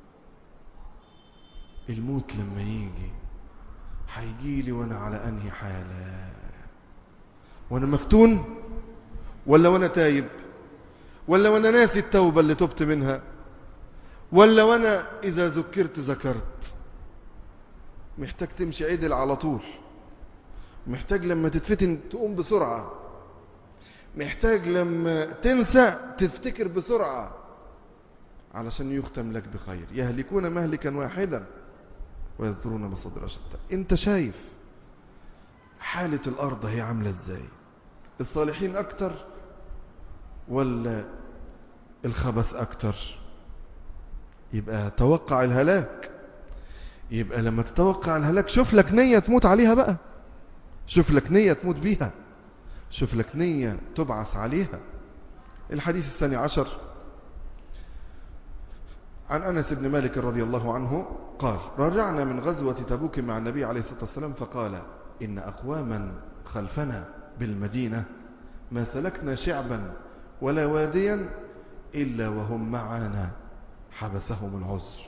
Speaker 1: الموت لما يجي هيجي لي وانا على انهي حالة؟ وانا مفتون، ولا وانا تايب، ولا وانا ناسي التوبة اللي تبت منها، ولا وانا اذا ذكرت ذكرت؟ محتاج تمشي عدل على طول، محتاج لما تتفتن تقوم بسرعة، محتاج لما تنسى تفتكر بسرعة، علشان يختم لك بخير. يهلكون مهلكا واحدا ويذرون مصادر شتى. انت شايف حالة الارض هي عاملة ازاي؟ الصالحين اكتر ولا الخبث اكتر؟ يبقى توقع الهلاك. يبقى لما تتوقع الهلاك شوف لك نية تموت عليها بقى، شوف لك نية تموت بيها، شوف لك نية تبعث عليها. الحديث الثاني عشر عن أنس بن مالك رضي الله عنه قال: رجعنا من غزوة تبوك مع النبي عليه الصلاة والسلام فقال: إن أقواما خلفنا بالمدينة ما سلكنا شعبا ولا واديا إلا وهم معنا حبسهم العذر.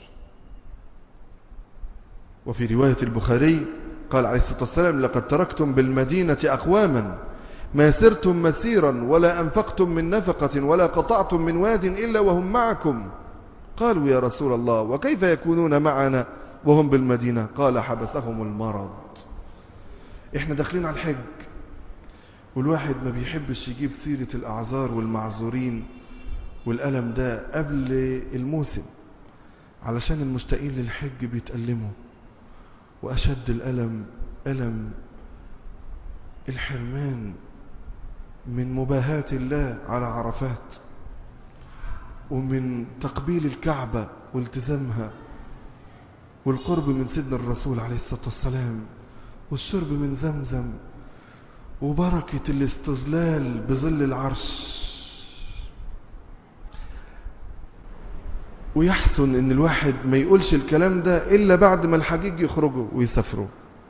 Speaker 1: وفي رواية البخاري قال عليه الصلاة والسلام: لقد تركتم بالمدينة أقواما ما سرتم مسيرا ولا أنفقتم من نفقة ولا قطعتم من واد إلا وهم معكم. قالوا: يا رسول الله وكيف يكونون معنا وهم بالمدينة؟ قال: حبسهم المرض. احنا داخلين على الحج والواحد ما بيحبش يجيب سيرة الأعذار والمعذورين والألم ده قبل الموسم، علشان المشتاقين للحج بيتألموا. وأشد الألم ألم الحرمان من مباهاة الله على عرفات، ومن تقبيل الكعبة والتزامها، والقرب من سيدنا الرسول عليه الصلاة والسلام، والشرب من زمزم، وبركة الاستظلال بظل العرش. ويحسن ان الواحد ما يقولش الكلام ده الا بعد ما الحجيج يخرجوا ويسافروا،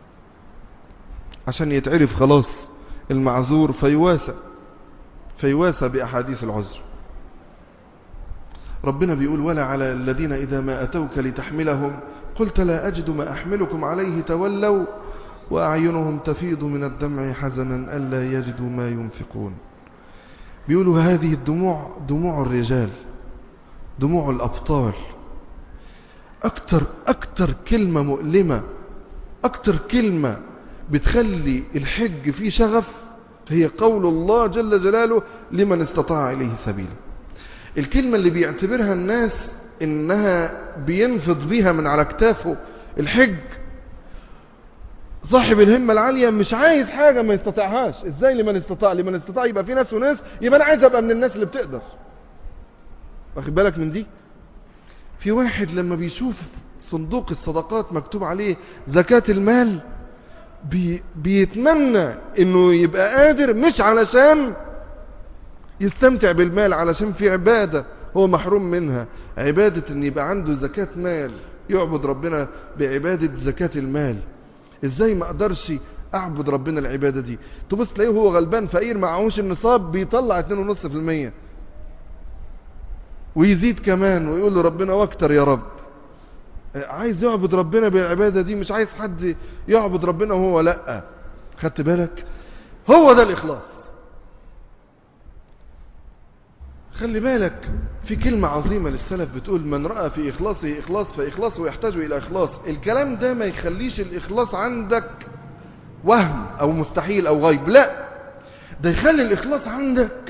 Speaker 1: عشان يتعرف خلاص المعذور فيواسى فيواسى بأحاديث العذر. ربنا بيقول: ولا على الذين إذا ما أتوك لتحملهم قلت لا أجد ما أحملكم عليه تولوا وأعينهم تفيض من الدمع حزنا ألا يجدوا ما ينفقون. بيقولوا هذه الدموع دموع الرجال، دموع الأبطال. أكتر أكتر كلمة مؤلمة، أكتر كلمة بتخلي الحج فيه شغف هي قول الله جل جلاله: لمن استطاع إليه سبيلا. الكلمة اللي بيعتبرها الناس إنها بينفض بيها من على كتافه الحج، صاحب الهمة العالية مش عايز حاجة ما يستطيعهاش. إزاي لمن استطاع؟ لمن استطاع يبقى في ناس وناس، يبقى أنا عايز أبقى من الناس اللي بتقدر. واخد بالك من دي؟ في واحد لما بيشوف صندوق الصدقات مكتوب عليه زكاة المال بي بيتمنى انه يبقى قادر، مش علشان يستمتع بالمال، علشان في عبادة هو محروم منها، عبادة ان يبقى عنده زكاة مال يعبد ربنا بعبادة زكاة المال. ازاي ما اقدرش اعبد ربنا العبادة دي؟ تبص تلاقيه هو غلبان فقير معهوش النصاب بيطلع اتنين ونص في المية ويزيد كمان ويقول له ربنا واكتر يا رب. عايز يعبد ربنا بالعبادة دي، مش عايز حد يعبد ربنا وهو لأ. خدت بالك؟ هو ده الإخلاص. خلي بالك في كلمة عظيمة للسلف بتقول: من رأى في إخلاصه إخلاص فإخلاصه يحتاج إلى إخلاص. الكلام ده ما يخليش الإخلاص عندك وهم أو مستحيل أو غيب، لا، ده يخلي الإخلاص عندك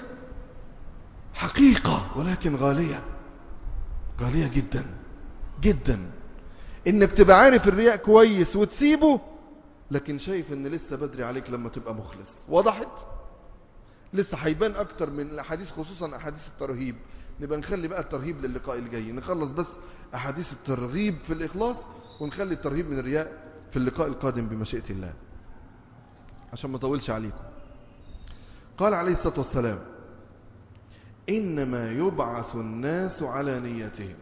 Speaker 1: حقيقة ولكن غالية، غالية جدا جدا. انك تبقى عارف الرياء كويس وتسيبه، لكن شايف ان لسه بدري عليك لما تبقى مخلص. وضحت؟ لسه هيبان اكتر من الاحاديث، خصوصا احاديث الترهيب. نبقى نخلي بقى الترهيب للقاء الجاي، نخلص بس احاديث الترغيب في الاخلاص ونخلي الترهيب من الرياء في اللقاء القادم بمشيئة الله، عشان ما اطولش عليكم. قال عليه الصلاة والسلام: إنما يبعث الناس على نيتهم.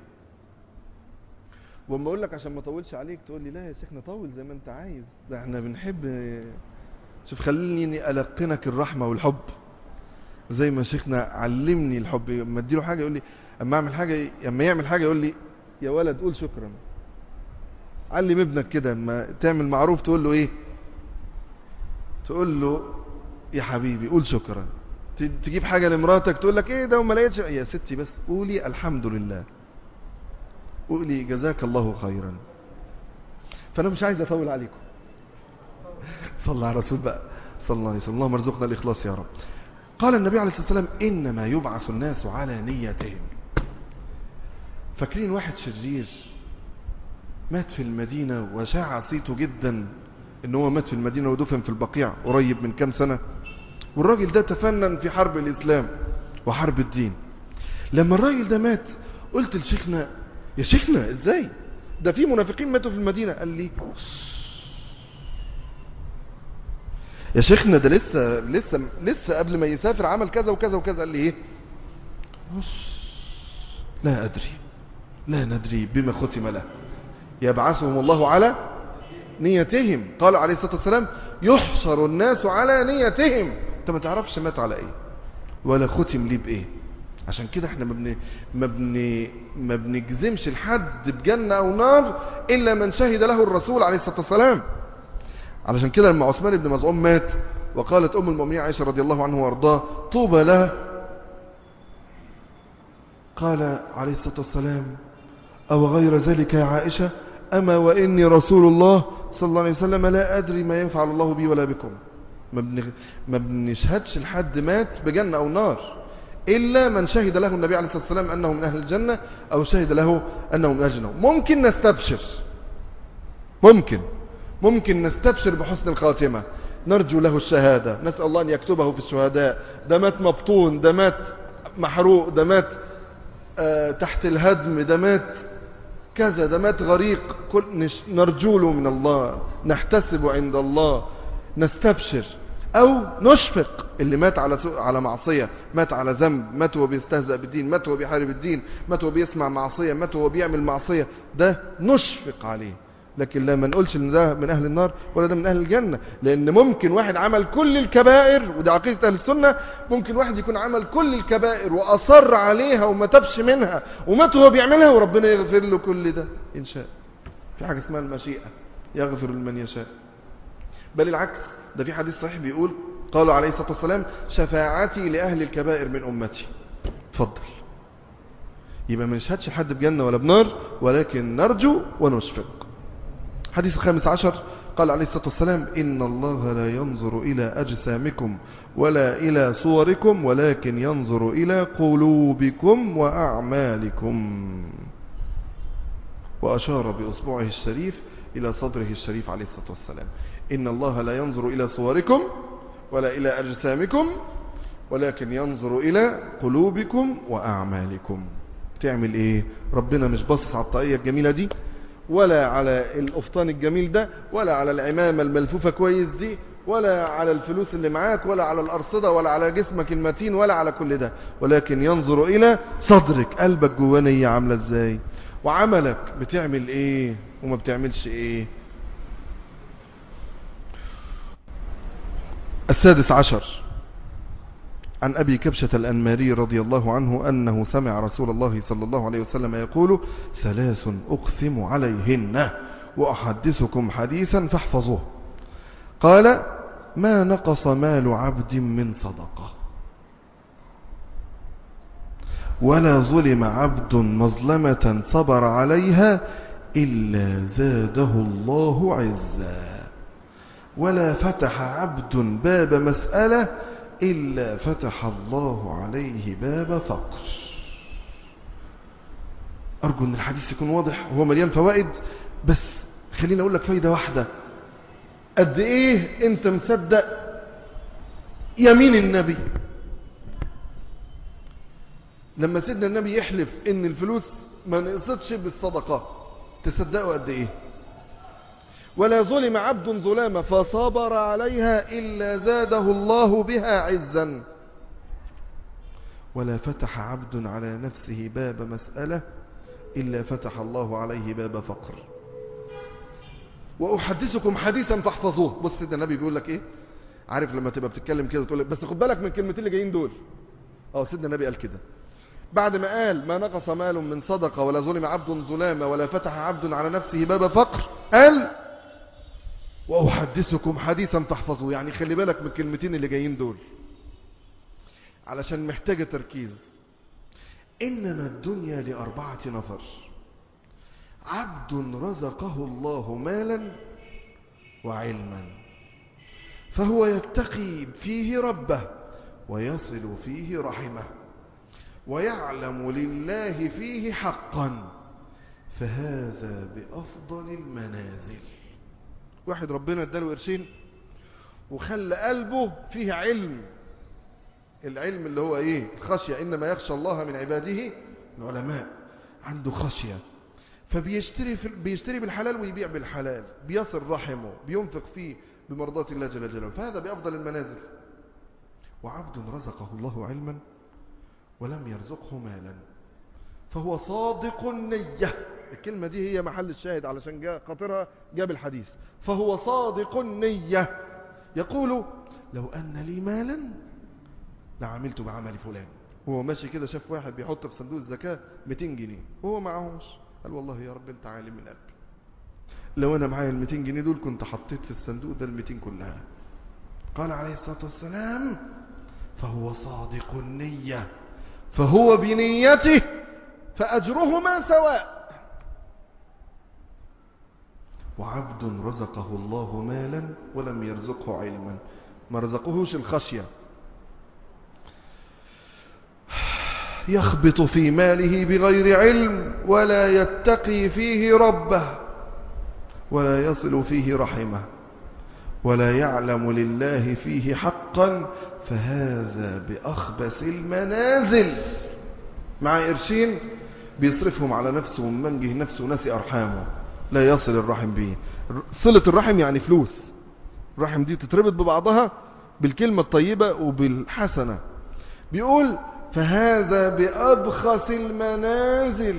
Speaker 1: وما اقول لك عشان ما اطولش عليك تقول لي: لا يا شيخنا طول زي ما انت عايز، ده احنا بنحب. شوف، خليني ألقنك الرحمة والحب زي ما شيخنا علمني الحب. اما اديله حاجة يقول لي، اما اعمل حاجة، اما يعمل حاجة يقول لي: يا ولد قول شكرا. علم ابنك كده، اما تعمل معروف تقول له ايه؟ تقول له: يا حبيبي قول شكرا. تجيب حاجة لمراتك تقول لك: ايه ده وما لقيتش؟ يا ستي بس قولي الحمد لله، قولي جزاك الله خيرا. فانا مش عايز اطول عليكم. صلى على الرسول بقى صلى الله عليه وسلم. اللهم ارزقنا الاخلاص يا رب. قال النبي عليه الصلاة والسلام: انما يبعث الناس على نيتهم. فاكرين واحد شرير مات في المدينة وشاع صيته جدا ان هو مات في المدينة ودفن في البقيع قريب من كام سنة، والراجل ده تفنن في حرب الإسلام وحرب الدين. لما الراجل ده مات قلت لشيخنا يا شيخنا ازاي ده في منافقين ماتوا في المدينة؟ قال لي يا شيخنا ده لسه لسه لسه قبل ما يسافر عمل كذا وكذا وكذا. قال لي ايه؟ لا ادري لا ندري بما ختم له، يبعثهم الله على نيتهم. قال عليه الصلاة والسلام يحشر الناس على نيتهم. انت ما تعرفش مات على ايه ولا ختم ليه بايه. عشان كده احنا ما بن ما بن ما بنجزمش لحد بجنة او نار الا من شهد له الرسول عليه الصلاة والسلام. علشان كده لما عثمان بن مظعون مات وقالت ام المؤمنين عائشة رضي الله عنه وارضاه طوبى له، قال عليه الصلاة والسلام او غير ذلك يا عائشة اما واني رسول الله صلى الله عليه وسلم لا ادري ما يفعل الله بي ولا بكم. ما بن ما بنشهدش لحد مات بجنة او نار إلا من شهد له النبي عليه الصلاة والسلام أنه من أهل الجنة أو شهد له أنه من أهل الجنة. ممكن نستبشر ممكن ممكن نستبشر بحسن الخاتمة، نرجو له الشهادة، نسأل الله أن يكتبه في الشهداء. ده مات مبطون، ده مات محروق، ده مات آه تحت الهدم، ده مات كذا، ده مات غريق. كل نرجو له من الله، نحتسب عند الله، نستبشر. أو نشفق اللي مات على على معصية، مات على ذنب، مات وهو بيستهزأ بالدين، مات وهو بيحارب الدين، مات وهو بيسمع معصية، مات وهو بيعمل معصية، ده نشفق عليه. لكن لا ما نقولش ان ده من أهل النار ولا ده من أهل الجنة. لأن ممكن واحد عمل كل الكبائر، وده عقيدة أهل السنة، ممكن واحد يكون عمل كل الكبائر وأصر عليها وما تبش منها ومات وهو بيعملها وربنا يغفر له كل ده إن شاء. في حاجة اسمها المشيئة، يغفر لمن يشاء. بل العكس، ده في حديث صحيح بيقول قالوا عليه الصلاة والسلام شفاعتي لأهل الكبائر من أمتي. تفضل. يبقى ما نشهدش حد بجنة ولا بنار، ولكن نرجو ونشفق. حديث الخامس عشر قال عليه الصلاة والسلام إن الله لا ينظر إلى أجسامكم ولا إلى صوركم ولكن ينظر إلى قلوبكم وأعمالكم. وأشار بأصبعه الشريف إلى صدره الشريف عليه الصلاة والسلام. إن الله لا ينظر إلى صوركم ولا إلى أجسامكم ولكن ينظر إلى قلوبكم وأعمالكم. تعمل إيه؟ ربنا مش باصص على الطاقية الجميلة دي، ولا على القفطان الجميل ده، ولا على العمامة الملفوفة كويس دي، ولا على الفلوس اللي معاك، ولا على الأرصدة، ولا على جسمك المتين، ولا على كل ده، ولكن ينظر إلى صدرك، قلبك جوانية عاملة إزاي، وعملك بتعمل إيه وما بتعملش إيه. السادس عشر عن أبي كبشة الأنماري رضي الله عنه أنه سمع رسول الله صلى الله عليه وسلم يقول ثلاث أقسم عليهن وأحدثكم حديثا فاحفظوه. قال ما نقص مال عبد من صدقة ولا ظلم عبد مظلمة صبر عليها إلا زاده الله عزا ولا فتح عبد باب مسألة إلا فتح الله عليه باب فقر. أرجو أن الحديث يكون واضح وهو مليان فوائد، بس خليني أقول لك فايدة واحدة. قد إيه أنت مصدق يمين النبي؟ لما سيدنا النبي يحلف إن الفلوس ما نقصتش بالصدقة، تصدقوا قد إيه؟ ولا ظلم عبد ظلامة فصبر عليها إلا زاده الله بها عزا ولا فتح عبد على نفسه باب مسألة إلا فتح الله عليه باب فقر. وأحدثكم حديثا فاحفظوه. بص سيدنا النبي بيقول لك إيه؟ عارف لما تبقى بتتكلم كده تقول لك بس خد بالك من الكلمتين اللي جايين دول. اه سيدنا النبي قال كده بعد ما قال ما نقص مال من صدقة ولا ظلم عبد ظلامة ولا فتح عبد على نفسه باب فقر، قال وأحدثكم حديثا تحفظوا. يعني خلي بالك من الكلمتين اللي جايين دول علشان محتاجة تركيز. إنما الدنيا لأربعة نفر: عبد رزقه الله مالا وعلما فهو يتقي فيه ربه ويصل فيه رحمه ويعلم لله فيه حقا فهذا بأفضل المنازل. واحد ربنا اداله قرشين وخلى قلبه فيه علم، العلم اللي هو ايه؟ الخشية. انما يخشى الله من عباده العلماء. عنده خشية فبيشتري في بيشتري بالحلال ويبيع بالحلال، بيصل رحمه، بينفق فيه بمرضات الله جل جلاله، فهذا بأفضل المنازل. وعبد رزقه الله علما ولم يرزقه مالا فهو صادق النية. الكلمة دي هي محل الشاهد علشان جاء خاطرها جاب الحديث. فهو صادق النية يقول لو أن لي مالا لعملت بعمل فلان. وهو ماشي كده شاف واحد بيحط في صندوق الزكاة مئتين جنيه وهو معهوش، قال والله يا رب انت عالم من قلبي، لو انا معايا ال مئتين جنيه دول كنت حطيت في الصندوق ده ال مئتين كلها. قال عليه الصلاة والسلام فهو صادق النية فهو بنيته فأجرهما سواء. وعبد رزقه الله مالا ولم يرزقه علما، ما رزقهوش الخشية، يخبط في ماله بغير علم ولا يتقي فيه ربه ولا يصل فيه رحمه ولا يعلم لله فيه حقا فهذا بأخبث المنازل. مع قرشين بيصرفهم على نفسه ومنجه نفسه وناسي أرحامه، لا يصل الرحم به. صلة الرحم يعني فلوس، الرحم دي تتربط ببعضها بالكلمة الطيبة وبالحسنة. بيقول فهذا بأبخس المنازل.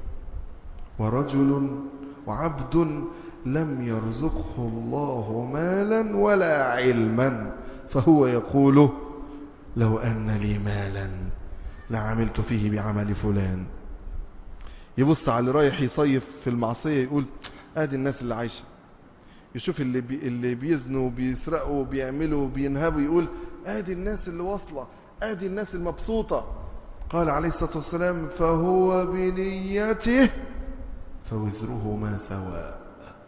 Speaker 1: ورجل وعبد لم يرزقه الله مالا ولا علما فهو يقول لو أن لي مالا لعملت فيه بعمل فلان. يبص على اللي رايح يصيف في المعصية يقول ادي الناس اللي عايشة، يشوف اللي بي اللي بيزنوا وبيسرقوا وبيعملوا وبينهبوا يقول ادي الناس اللي واصلة، ادي الناس المبسوطة. قال عليه الصلاة والسلام فهو بنيته فوزرهما سواء.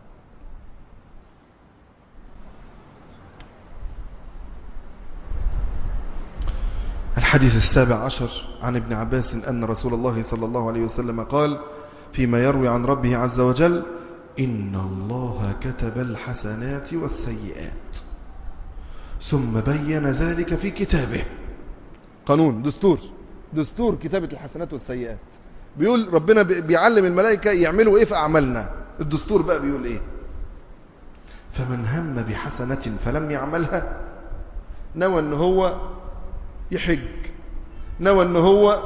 Speaker 1: الحديث السابع عشر عن ابن عباس أن رسول الله صلى الله عليه وسلم قال فيما يروي عن ربه عز وجل إن الله كتب الحسنات والسيئات ثم بين ذلك في كتابه. قانون، دستور دستور كتابة الحسنات والسيئات. بيقول ربنا بيعلم الملائكة يعملوا ايه في أعمالنا. الدستور بقى بيقول ايه؟ فمن هم بحسنة فلم يعملها نوى ان هو يحج، نوى ان هو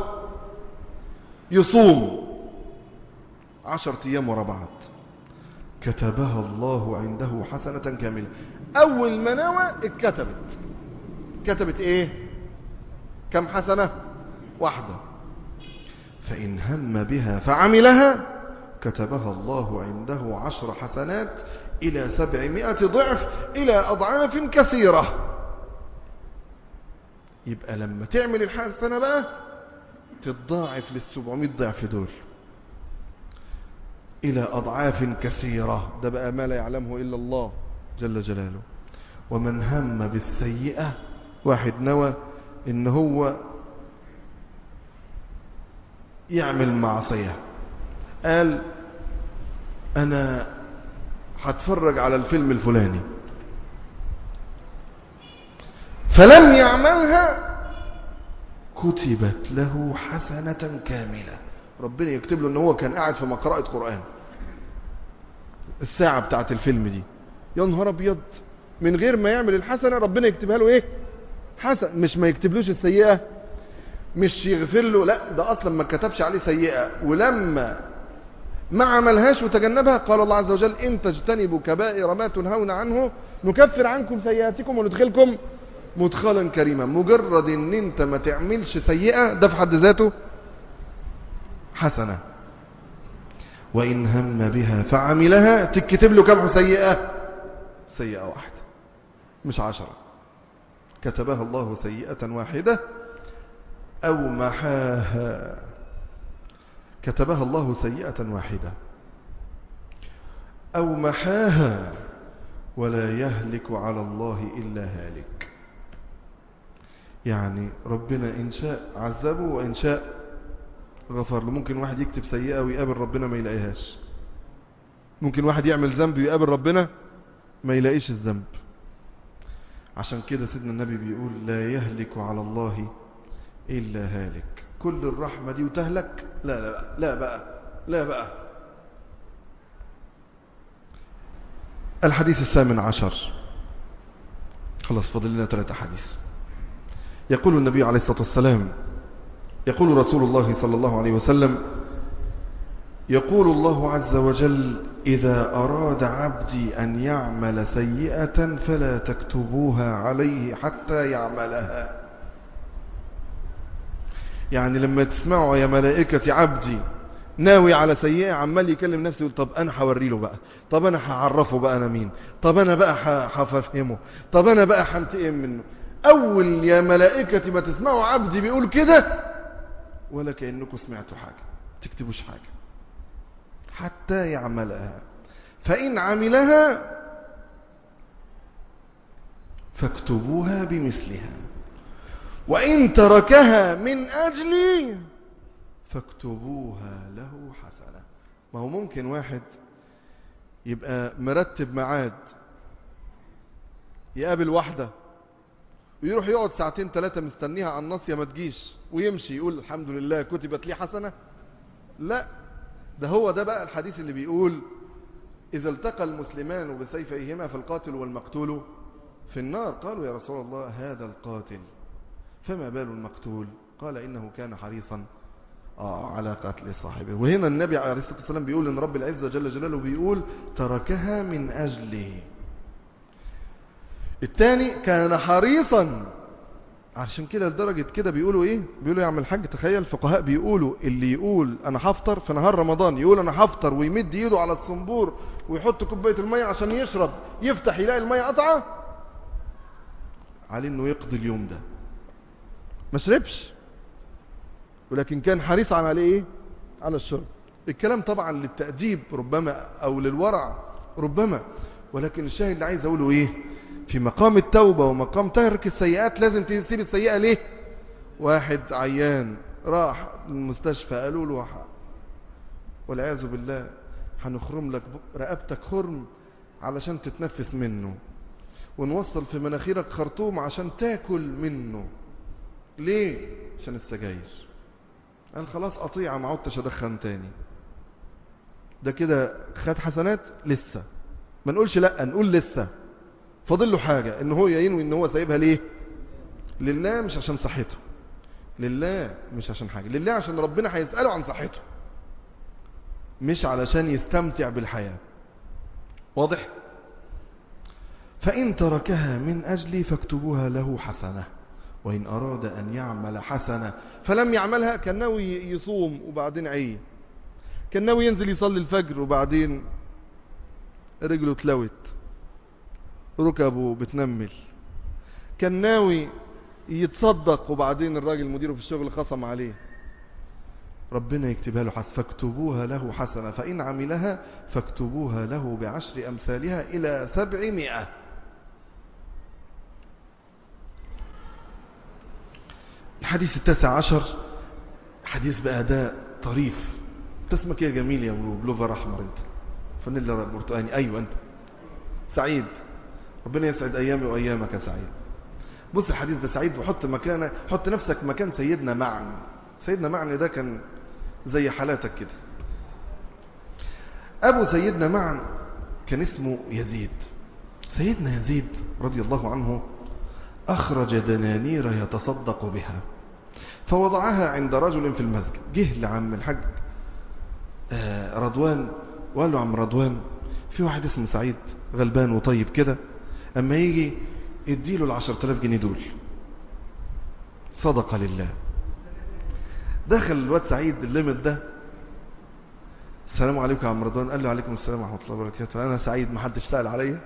Speaker 1: يصوم عشرة ايام ورا بعض، كتبها الله عنده حسنة كاملة. اول ما نوى اتكتبت. كتبت ايه؟ كم حسنة؟ واحدة. فإن هم بها فعملها كتبها الله عنده عشر حسنات إلى سبعمائة ضعف إلى أضعاف كثيرة. يبقى لما تعمل الحسنة بقى تتضاعف للسبعمائة ضعف دول إلى أضعاف كثيرة. ده بقى ما لا يعلمه إلا الله جل جلاله. ومن هم بالسيئة، واحد نوى إن هو يعمل معصية، قال أنا هتفرج على الفيلم الفلاني، فلم يعملها كتبت له حسنة كاملة. ربنا يكتب له ان هو كان قاعد في مقرأة قرآن الساعة بتاعت الفيلم دي. يا نهار ابيض، من غير ما يعمل الحسنة ربنا يكتبها له ايه؟ حسن. مش ما يكتبلوش السيئة، مش يغفر له، لا ده اصلا ما كتبش عليه سيئة. ولما ما عملهاش وتجنبها قال الله عز وجل ان تجتنبوا كبائر ما تنهون عنه نكفر عنكم سيئاتكم وندخلكم مدخلا كريما. مجرد ان انت ما تعملش سيئة ده في حد ذاته حسنة. وإن هم بها فعملها تكتب له كم سيئة؟ سيئة واحدة مش عشرة. كتبها الله سيئة واحدة أو محاها. كتبها الله سيئة واحدة أو محاها ولا يهلك على الله إلا هالك. يعني ربنا إن شاء عذبه وإن شاء غفر له. ممكن واحد يكتب سيئة ويقابل ربنا ما يلاقيهاش. ممكن واحد يعمل ذنب ويقابل ربنا ما يلاقيش الذنب. عشان كده سيدنا النبي بيقول لا يهلك على الله إلا هالك. كل الرحمة دي وتهلك؟ لا لا بقى لا بقى لا بقى. الحديث الثامن عشر، خلاص فاضل لنا ثلاثة حديث. يقول النبي عليه الصلاة والسلام، يقول رسول الله صلى الله عليه وسلم: يقول الله عز وجل إذا أراد عبدي أن يعمل سيئة فلا تكتبوها عليه حتى يعملها. يعني لما تسمعوا يا ملائكة عبدي ناوي على سيئة عمال يكلم نفسه يقول طب أنا هوري له بقى، طب أنا هعرفه بقى أنا مين، طب أنا بقى هفهمه، طب أنا بقى هنتقم منه. أول يا ملائكة ما تسمعوا عبدي بيقول كده ولا كأنكم سمعتوا حاجة، تكتبوش حاجة حتى يعملها، فإن عملها فاكتبوها بمثلها، وإن تركها من أجلي فاكتبوها له حسنة. ما هو ممكن واحد يبقى مرتب ميعاد يقابل واحدة ويروح يقعد ساعتين ثلاثة مستنيها على الناصية ما تجيش ويمشي يقول الحمد لله كتبت لي حسنة؟ لا، ده هو ده بقى الحديث اللي بيقول إذا التقى المسلمان بسيفيهما فالقاتل والمقتول في النار. قالوا يا رسول الله هذا القاتل فما بال المقتول؟ قال إنه كان حريصا آه على قتل صاحبه. وهنا النبي عليه الصلاة والسلام بيقول إن رب العزة جل جلاله بيقول تركها من أجله. الثاني كان حريصا. عشان كده لدرجة كده بيقولوا ايه، بيقولوا يا عم الحاج تخيل الفقهاء بيقولوا اللي يقول انا هفطر في نهار رمضان، يقول انا هفطر ويمد ايده على الصنبور ويحط كوبايه الميه عشان يشرب، يفتح يلاقي الميه قطعه، عليه انه يقضي اليوم ده ما شربش، ولكن كان حريص على ايه، على الشرب. الكلام طبعا للتأديب ربما او للورع ربما، ولكن الشاهد اللي عايز اقوله ايه، في مقام التوبة ومقام ترك السيئات لازم تسيب السيئة. ليه؟ واحد عيان راح المستشفى قالوا له والعياذ بالله هنخرم لك رقبتك خرم علشان تتنفس منه، ونوصل في مناخيرك خرطوم عشان تاكل منه. ليه؟ عشان السجاير. قال خلاص قطيعة ما عدتش ادخن تاني. ده كده خد حسنات؟ لسه. ما نقولش لا، نقول لسه فاضل له حاجة، ان هو ينوي ان هو سايبها ليه؟ لله، مش عشان صحته، لله مش عشان حاجة، لله عشان ربنا هيسأله عن صحته، مش علشان يستمتع بالحياة. واضح؟ فإن تركها من أجلي فاكتبوها له حسنة، وإن أراد أن يعمل حسنة فلم يعملها، كان ناوي يصوم وبعدين عيه، كان ناوي ينزل يصلي الفجر وبعدين رجله اتلوت، ركبه بتنمل، كان ناوي يتصدق وبعدين الراجل مديره في الشغل خصم عليه، ربنا يكتبها له حسنة. فاكتبوها له حسنة، فإن عملها فاكتبوها له بعشر أمثالها إلى سبعمائة. الحديث التاسع عشر، حديث بقى ده طريف. تسمك يا جميل يا بلوفر أحمر انت، فانيلا برتقاني، أيوة انت سعيد، ربنا يسعد أيامي وأيامك يا سعيد. بص الحديث ده سعيد، وحط مكانه، حط نفسك مكان سيدنا معن. سيدنا معن ده كان زي حالاتك كده. أبو سيدنا معن كان اسمه يزيد. سيدنا يزيد رضي الله عنه أخرج دنانير يتصدق بها فوضعها عند رجل في المسجد. جه لعم الحاج رضوان وقال له عم رضوان في واحد اسمه سعيد غلبان وطيب كده، اما يجي يديله العشرة آلاف جنيه دول صدقة لله. دخل الواد سعيد الليمت ده، السلام عليكم يا عم رضوان. قال له عليكم السلام ورحمة الله وبركاته. انا سعيد ما حدش سأل عليا.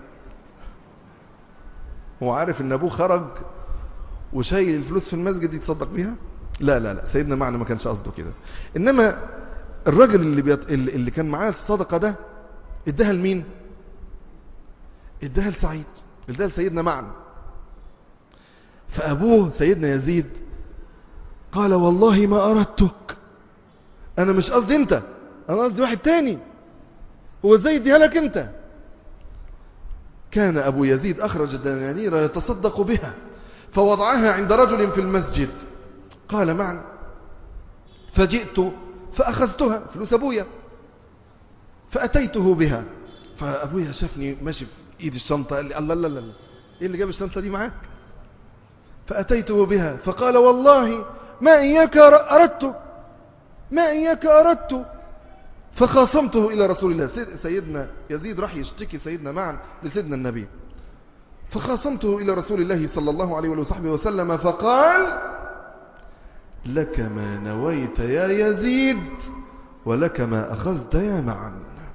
Speaker 1: هو عارف ان ابوه خرج وشايل الفلوس في المسجد يتصدق بيها؟ لا لا لا، سيدنا معنى ما كانش قصده كده. انما الراجل اللي بيط... اللي كان معاه الصدقة ده اداها لمين؟ اداها لسعيد، اداها لسيدنا معنى. فأبوه سيدنا يزيد قال والله ما أردتك، أنا مش قصدي أنت، أنا قصدي واحد تاني، هو ازاي يديها لك أنت؟ كان أبو يزيد أخرج دنانير يتصدق بها فوضعها عند رجل في المسجد. قال معا فجئت فأخذتها، فلوس أبويا، فأتيته بها، فأبويا شافني ماشي في إيد الشنطة قال لي الله لا لا لا إيه اللي جاب الشنطة دي معاك؟ فأتيته بها فقال والله ما إياك أردت، ما إياك أردت. فخاصمته إلى رسول الله. سيدنا يزيد راح يشتكي سيدنا معا لسيدنا النبي، فخاصمته إلى رسول الله صلى الله عليه وصحبه وسلم فقال لك ما نويت يا يزيد ولك ما أخذت يا معا.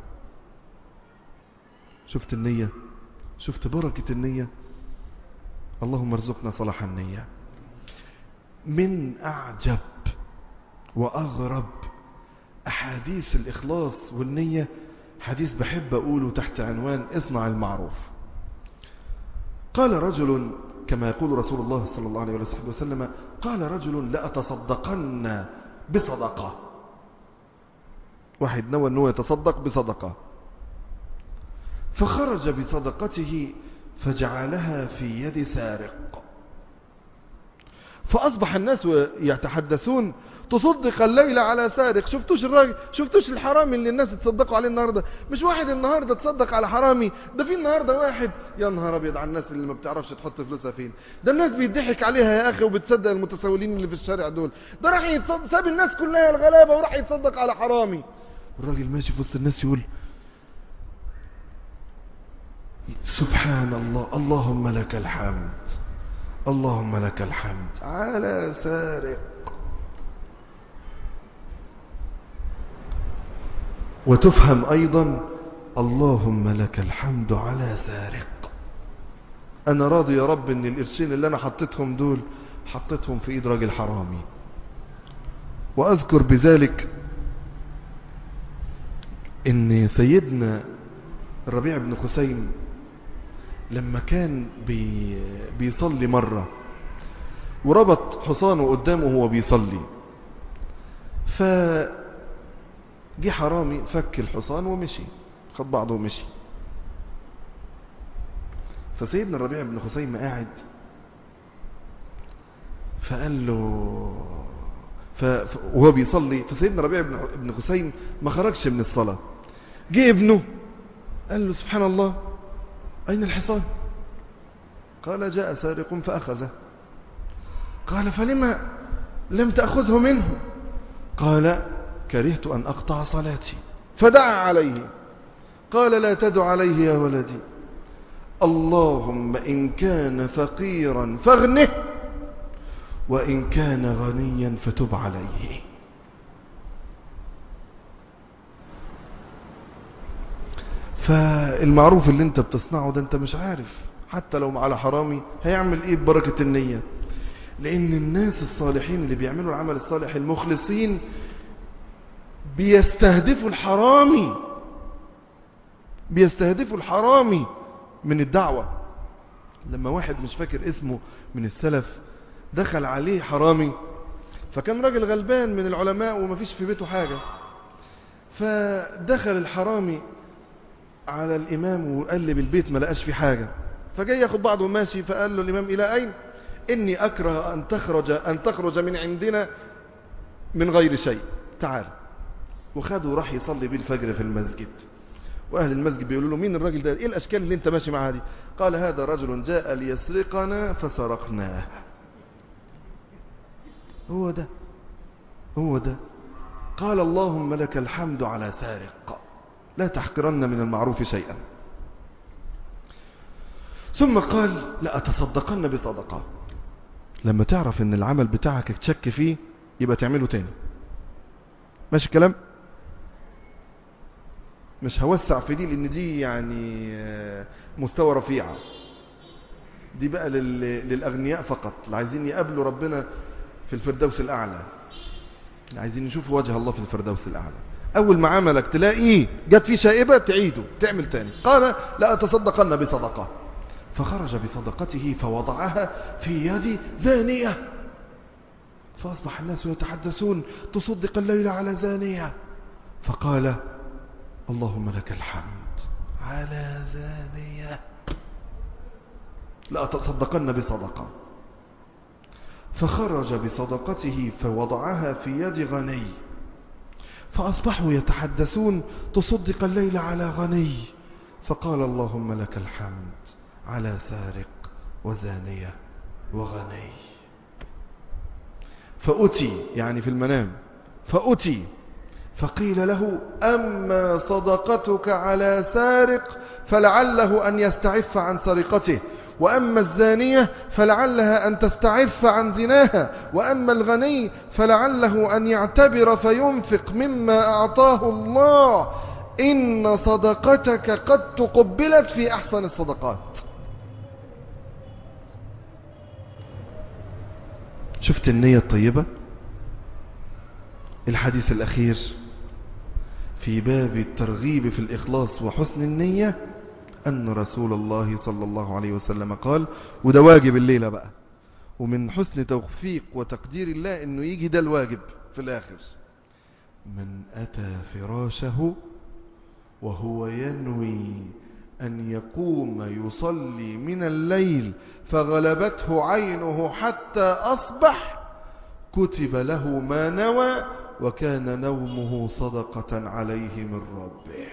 Speaker 1: شفت النية، شفت بركة النية. اللهم ارزقنا صلاح النية. من أعجب وأغرب أحاديث الإخلاص والنية حديث بحب أقوله تحت عنوان اصنع المعروف. قال رجل كما يقول رسول الله صلى الله عليه وسلم، قال رجل لأتصدقن بصدقة. واحد نوى أنه يتصدق بصدقة، فخرج بصدقته فجعلها في يد سارق، فأصبح الناس يتحدثون تصدق الليلة على سارق. شفتوش الراجل، شفتوش الحرامي اللي الناس تصدقوا عليه النهاردة؟ مش واحد النهاردة تصدق على حرامي، ده في النهاردة واحد يا نهار ابيض على الناس اللي ما بتعرفش تحط فلوسها فين. ده الناس بيضحك عليها يا اخي وبتصدق المتسولين اللي في الشارع دول. ده راح يتصدق، ساب الناس كلها الغلابة وراح يتصدق على حرامي. الراجل ماشي في وسط الناس يقول سبحان الله، اللهم لك الحمد، اللهم لك الحمد على سارق. وتفهم أيضا اللهم لك الحمد على سارق. أنا راضي يا رب أن القرشين اللي أنا حطيتهم دول حطيتهم في إيد راجل حرامي. وأذكر بذلك أن سيدنا الربيع بن خثيم لما كان بي بيصلي مرة وربط حصانه قدامه وهو بيصلي، فجي حرامي فك الحصان ومشي، خد بعضه ومشي. فسيدنا الربيع بن خثيم قاعد فقال له ف... وهو بيصلي، فسيدنا الربيع بن خثيم ما خرجش من الصلاة. جه ابنه قال له سبحان الله أين الحصان؟ قال جاء سارق فأخذه. قال فلما لم تأخذه منه؟ قال كرهت أن أقطع صلاتي. فدعا عليه. قال لا تدع عليه يا ولدي، اللهم إن كان فقيرا فاغنه وإن كان غنيا فتب عليه. فالمعروف اللي انت بتصنعه ده انت مش عارف حتى لو على حرامي هيعمل ايه ببركة النية. لان الناس الصالحين اللي بيعملوا العمل الصالح المخلصين بيستهدفوا الحرامي، بيستهدفوا الحرامي من الدعوة. لما واحد مش فاكر اسمه من السلف دخل عليه حرامي، فكان راجل غلبان من العلماء ومفيش في بيته حاجة، فدخل الحرامي على الإمام وقلب البيت ما لقاش في حاجة، فجاي ياخد بعضه ماشي، فقال له الإمام إلى أين؟ إني أكره أن تخرج أن تخرج من عندنا من غير شيء، تعال. وخده وراح يصلي بيه الفجر في المسجد، وأهل المسجد بيقولوا له مين الراجل ده؟ إيه الأشكال اللي أنت ماشي معها دي؟ قال هذا رجل جاء ليسرقنا فسرقناه. هو ده هو ده. قال اللهم لك الحمد على سارق، لا تحقرن من المعروف شيئا. ثم قال لا أتصدقن بصدقة. لما تعرف ان العمل بتاعك تشك فيه يبقى تعمله تاني. ماشي الكلام؟ مش هوسع في دي لان دي يعني مستوى رفيعة، دي بقى للأغنياء فقط اللي عايزين يقابلوا ربنا في الفردوس الأعلى، اللي عايزين يشوفوا وجه الله في الفردوس الأعلى. أول ما عملك تلاقيه جت فيه شائبة تعيده تعمل تاني. قال لا أتصدقن بصدقة. فخرج بصدقته فوضعها في يد زانية، فأصبح الناس يتحدثون تصدق الليلة على زانية، فقال اللهم لك الحمد على زانية لأتصدقن بصدقة. فخرج بصدقته فوضعها في يد غني، فأصبحوا يتحدثون تصدق الليل على غني، فقال اللهم لك الحمد على سارق وزانية وغني. فأتي يعني في المنام، فأتي فقيل له أما صدقتك على سارق فلعله أن يستعف عن سرقته، وأما الزانية فلعلها أن تستعف عن زناها، وأما الغني فلعله أن يعتبر فينفق مما أعطاه الله، إن صدقتك قد تقبلت في أحسن الصدقات. شفت النية الطيبة؟ الحديث الأخير في باب الترغيب في الإخلاص وحسن النية أن رسول الله صلى الله عليه وسلم قال، وده واجب الليلة بقى، ومن حسن توفيق وتقدير الله أنه يجي ده الواجب في الآخر: من أتى فراشه وهو ينوي أن يقوم يصلي من الليل فغلبته عينه حتى أصبح كتب له ما نوى وكان نومه صدقة عليه من ربه.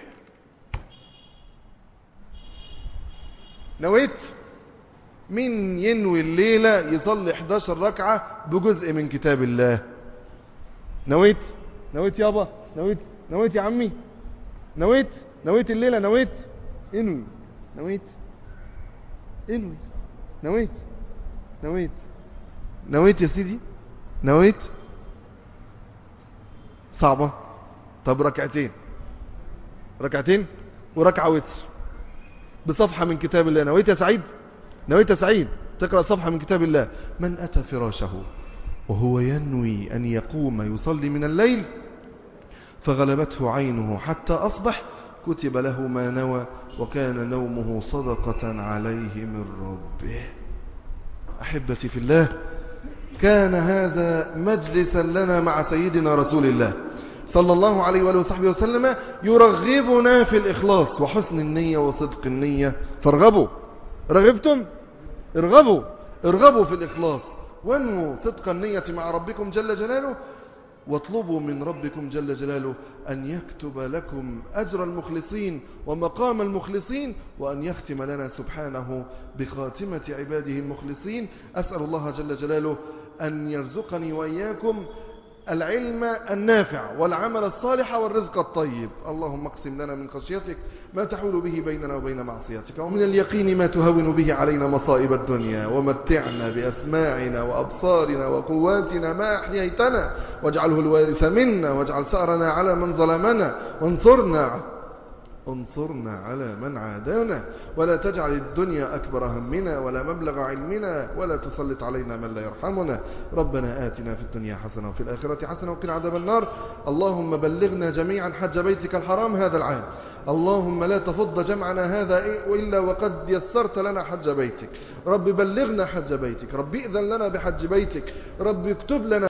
Speaker 1: نويت مين ينوي الليلة يصلي إحدى عشرة ركعة بجزء من كتاب الله؟ نويت نويت يابا، نويت نويت يا عمي، نويت نويت الليلة، نويت انوي، نويت انوي، نويت نويت نويت يا سيدي، نويت. صعبة؟ طب ركعتين، ركعتين وركعة وتر بصفحة من كتاب الله. نويت يا سعيد، نويت يا سعيد تقرأ صفحة من كتاب الله. من أتى فراشه وهو ينوي أن يقوم يصلي من الليل فغلبته عينه حتى أصبح كتب له ما نوى وكان نومه صدقة عليه من ربه. أحبتي في الله، كان هذا مجلسا لنا مع سيدنا رسول الله صلى الله عليه وآله وصحبه وسلم يرغبنا في الإخلاص وحسن النية وصدق النية. فارغبوا، رغبتم ارغبوا، ارغبوا في الإخلاص، وانموا صدق النية مع ربكم جل جلاله، واطلبوا من ربكم جل جلاله أن يكتب لكم أجر المخلصين ومقام المخلصين، وأن يختم لنا سبحانه بخاتمة عباده المخلصين. أسأل الله جل جلاله أن يرزقني وإياكم العلم النافع والعمل الصالح والرزق الطيب. اللهم اقسم لنا من خشيتك ما تحول به بيننا وبين معصيتك، ومن اليقين ما تهون به علينا مصائب الدنيا، ومتعنا بأسماعنا وأبصارنا وقواتنا ما أحييتنا، واجعله الوارث منا، واجعل ثأرنا على من ظلمنا، وانصرنا انصرنا على من عادانا، ولا تجعل الدنيا أكبر همنا ولا مبلغ علمنا، ولا تسلط علينا من لا يرحمنا. ربنا آتنا في الدنيا حسنة وفي الآخرة حسنة وقنا عذاب النار. اللهم بلغنا جميعا حج بيتك الحرام هذا العام. اللهم لا تفض جمعنا هذا إلا وقد يسرت لنا حج بيتك. رب بلغنا حج بيتك، رب إذن لنا بحج بيتك، رب اكتب لنا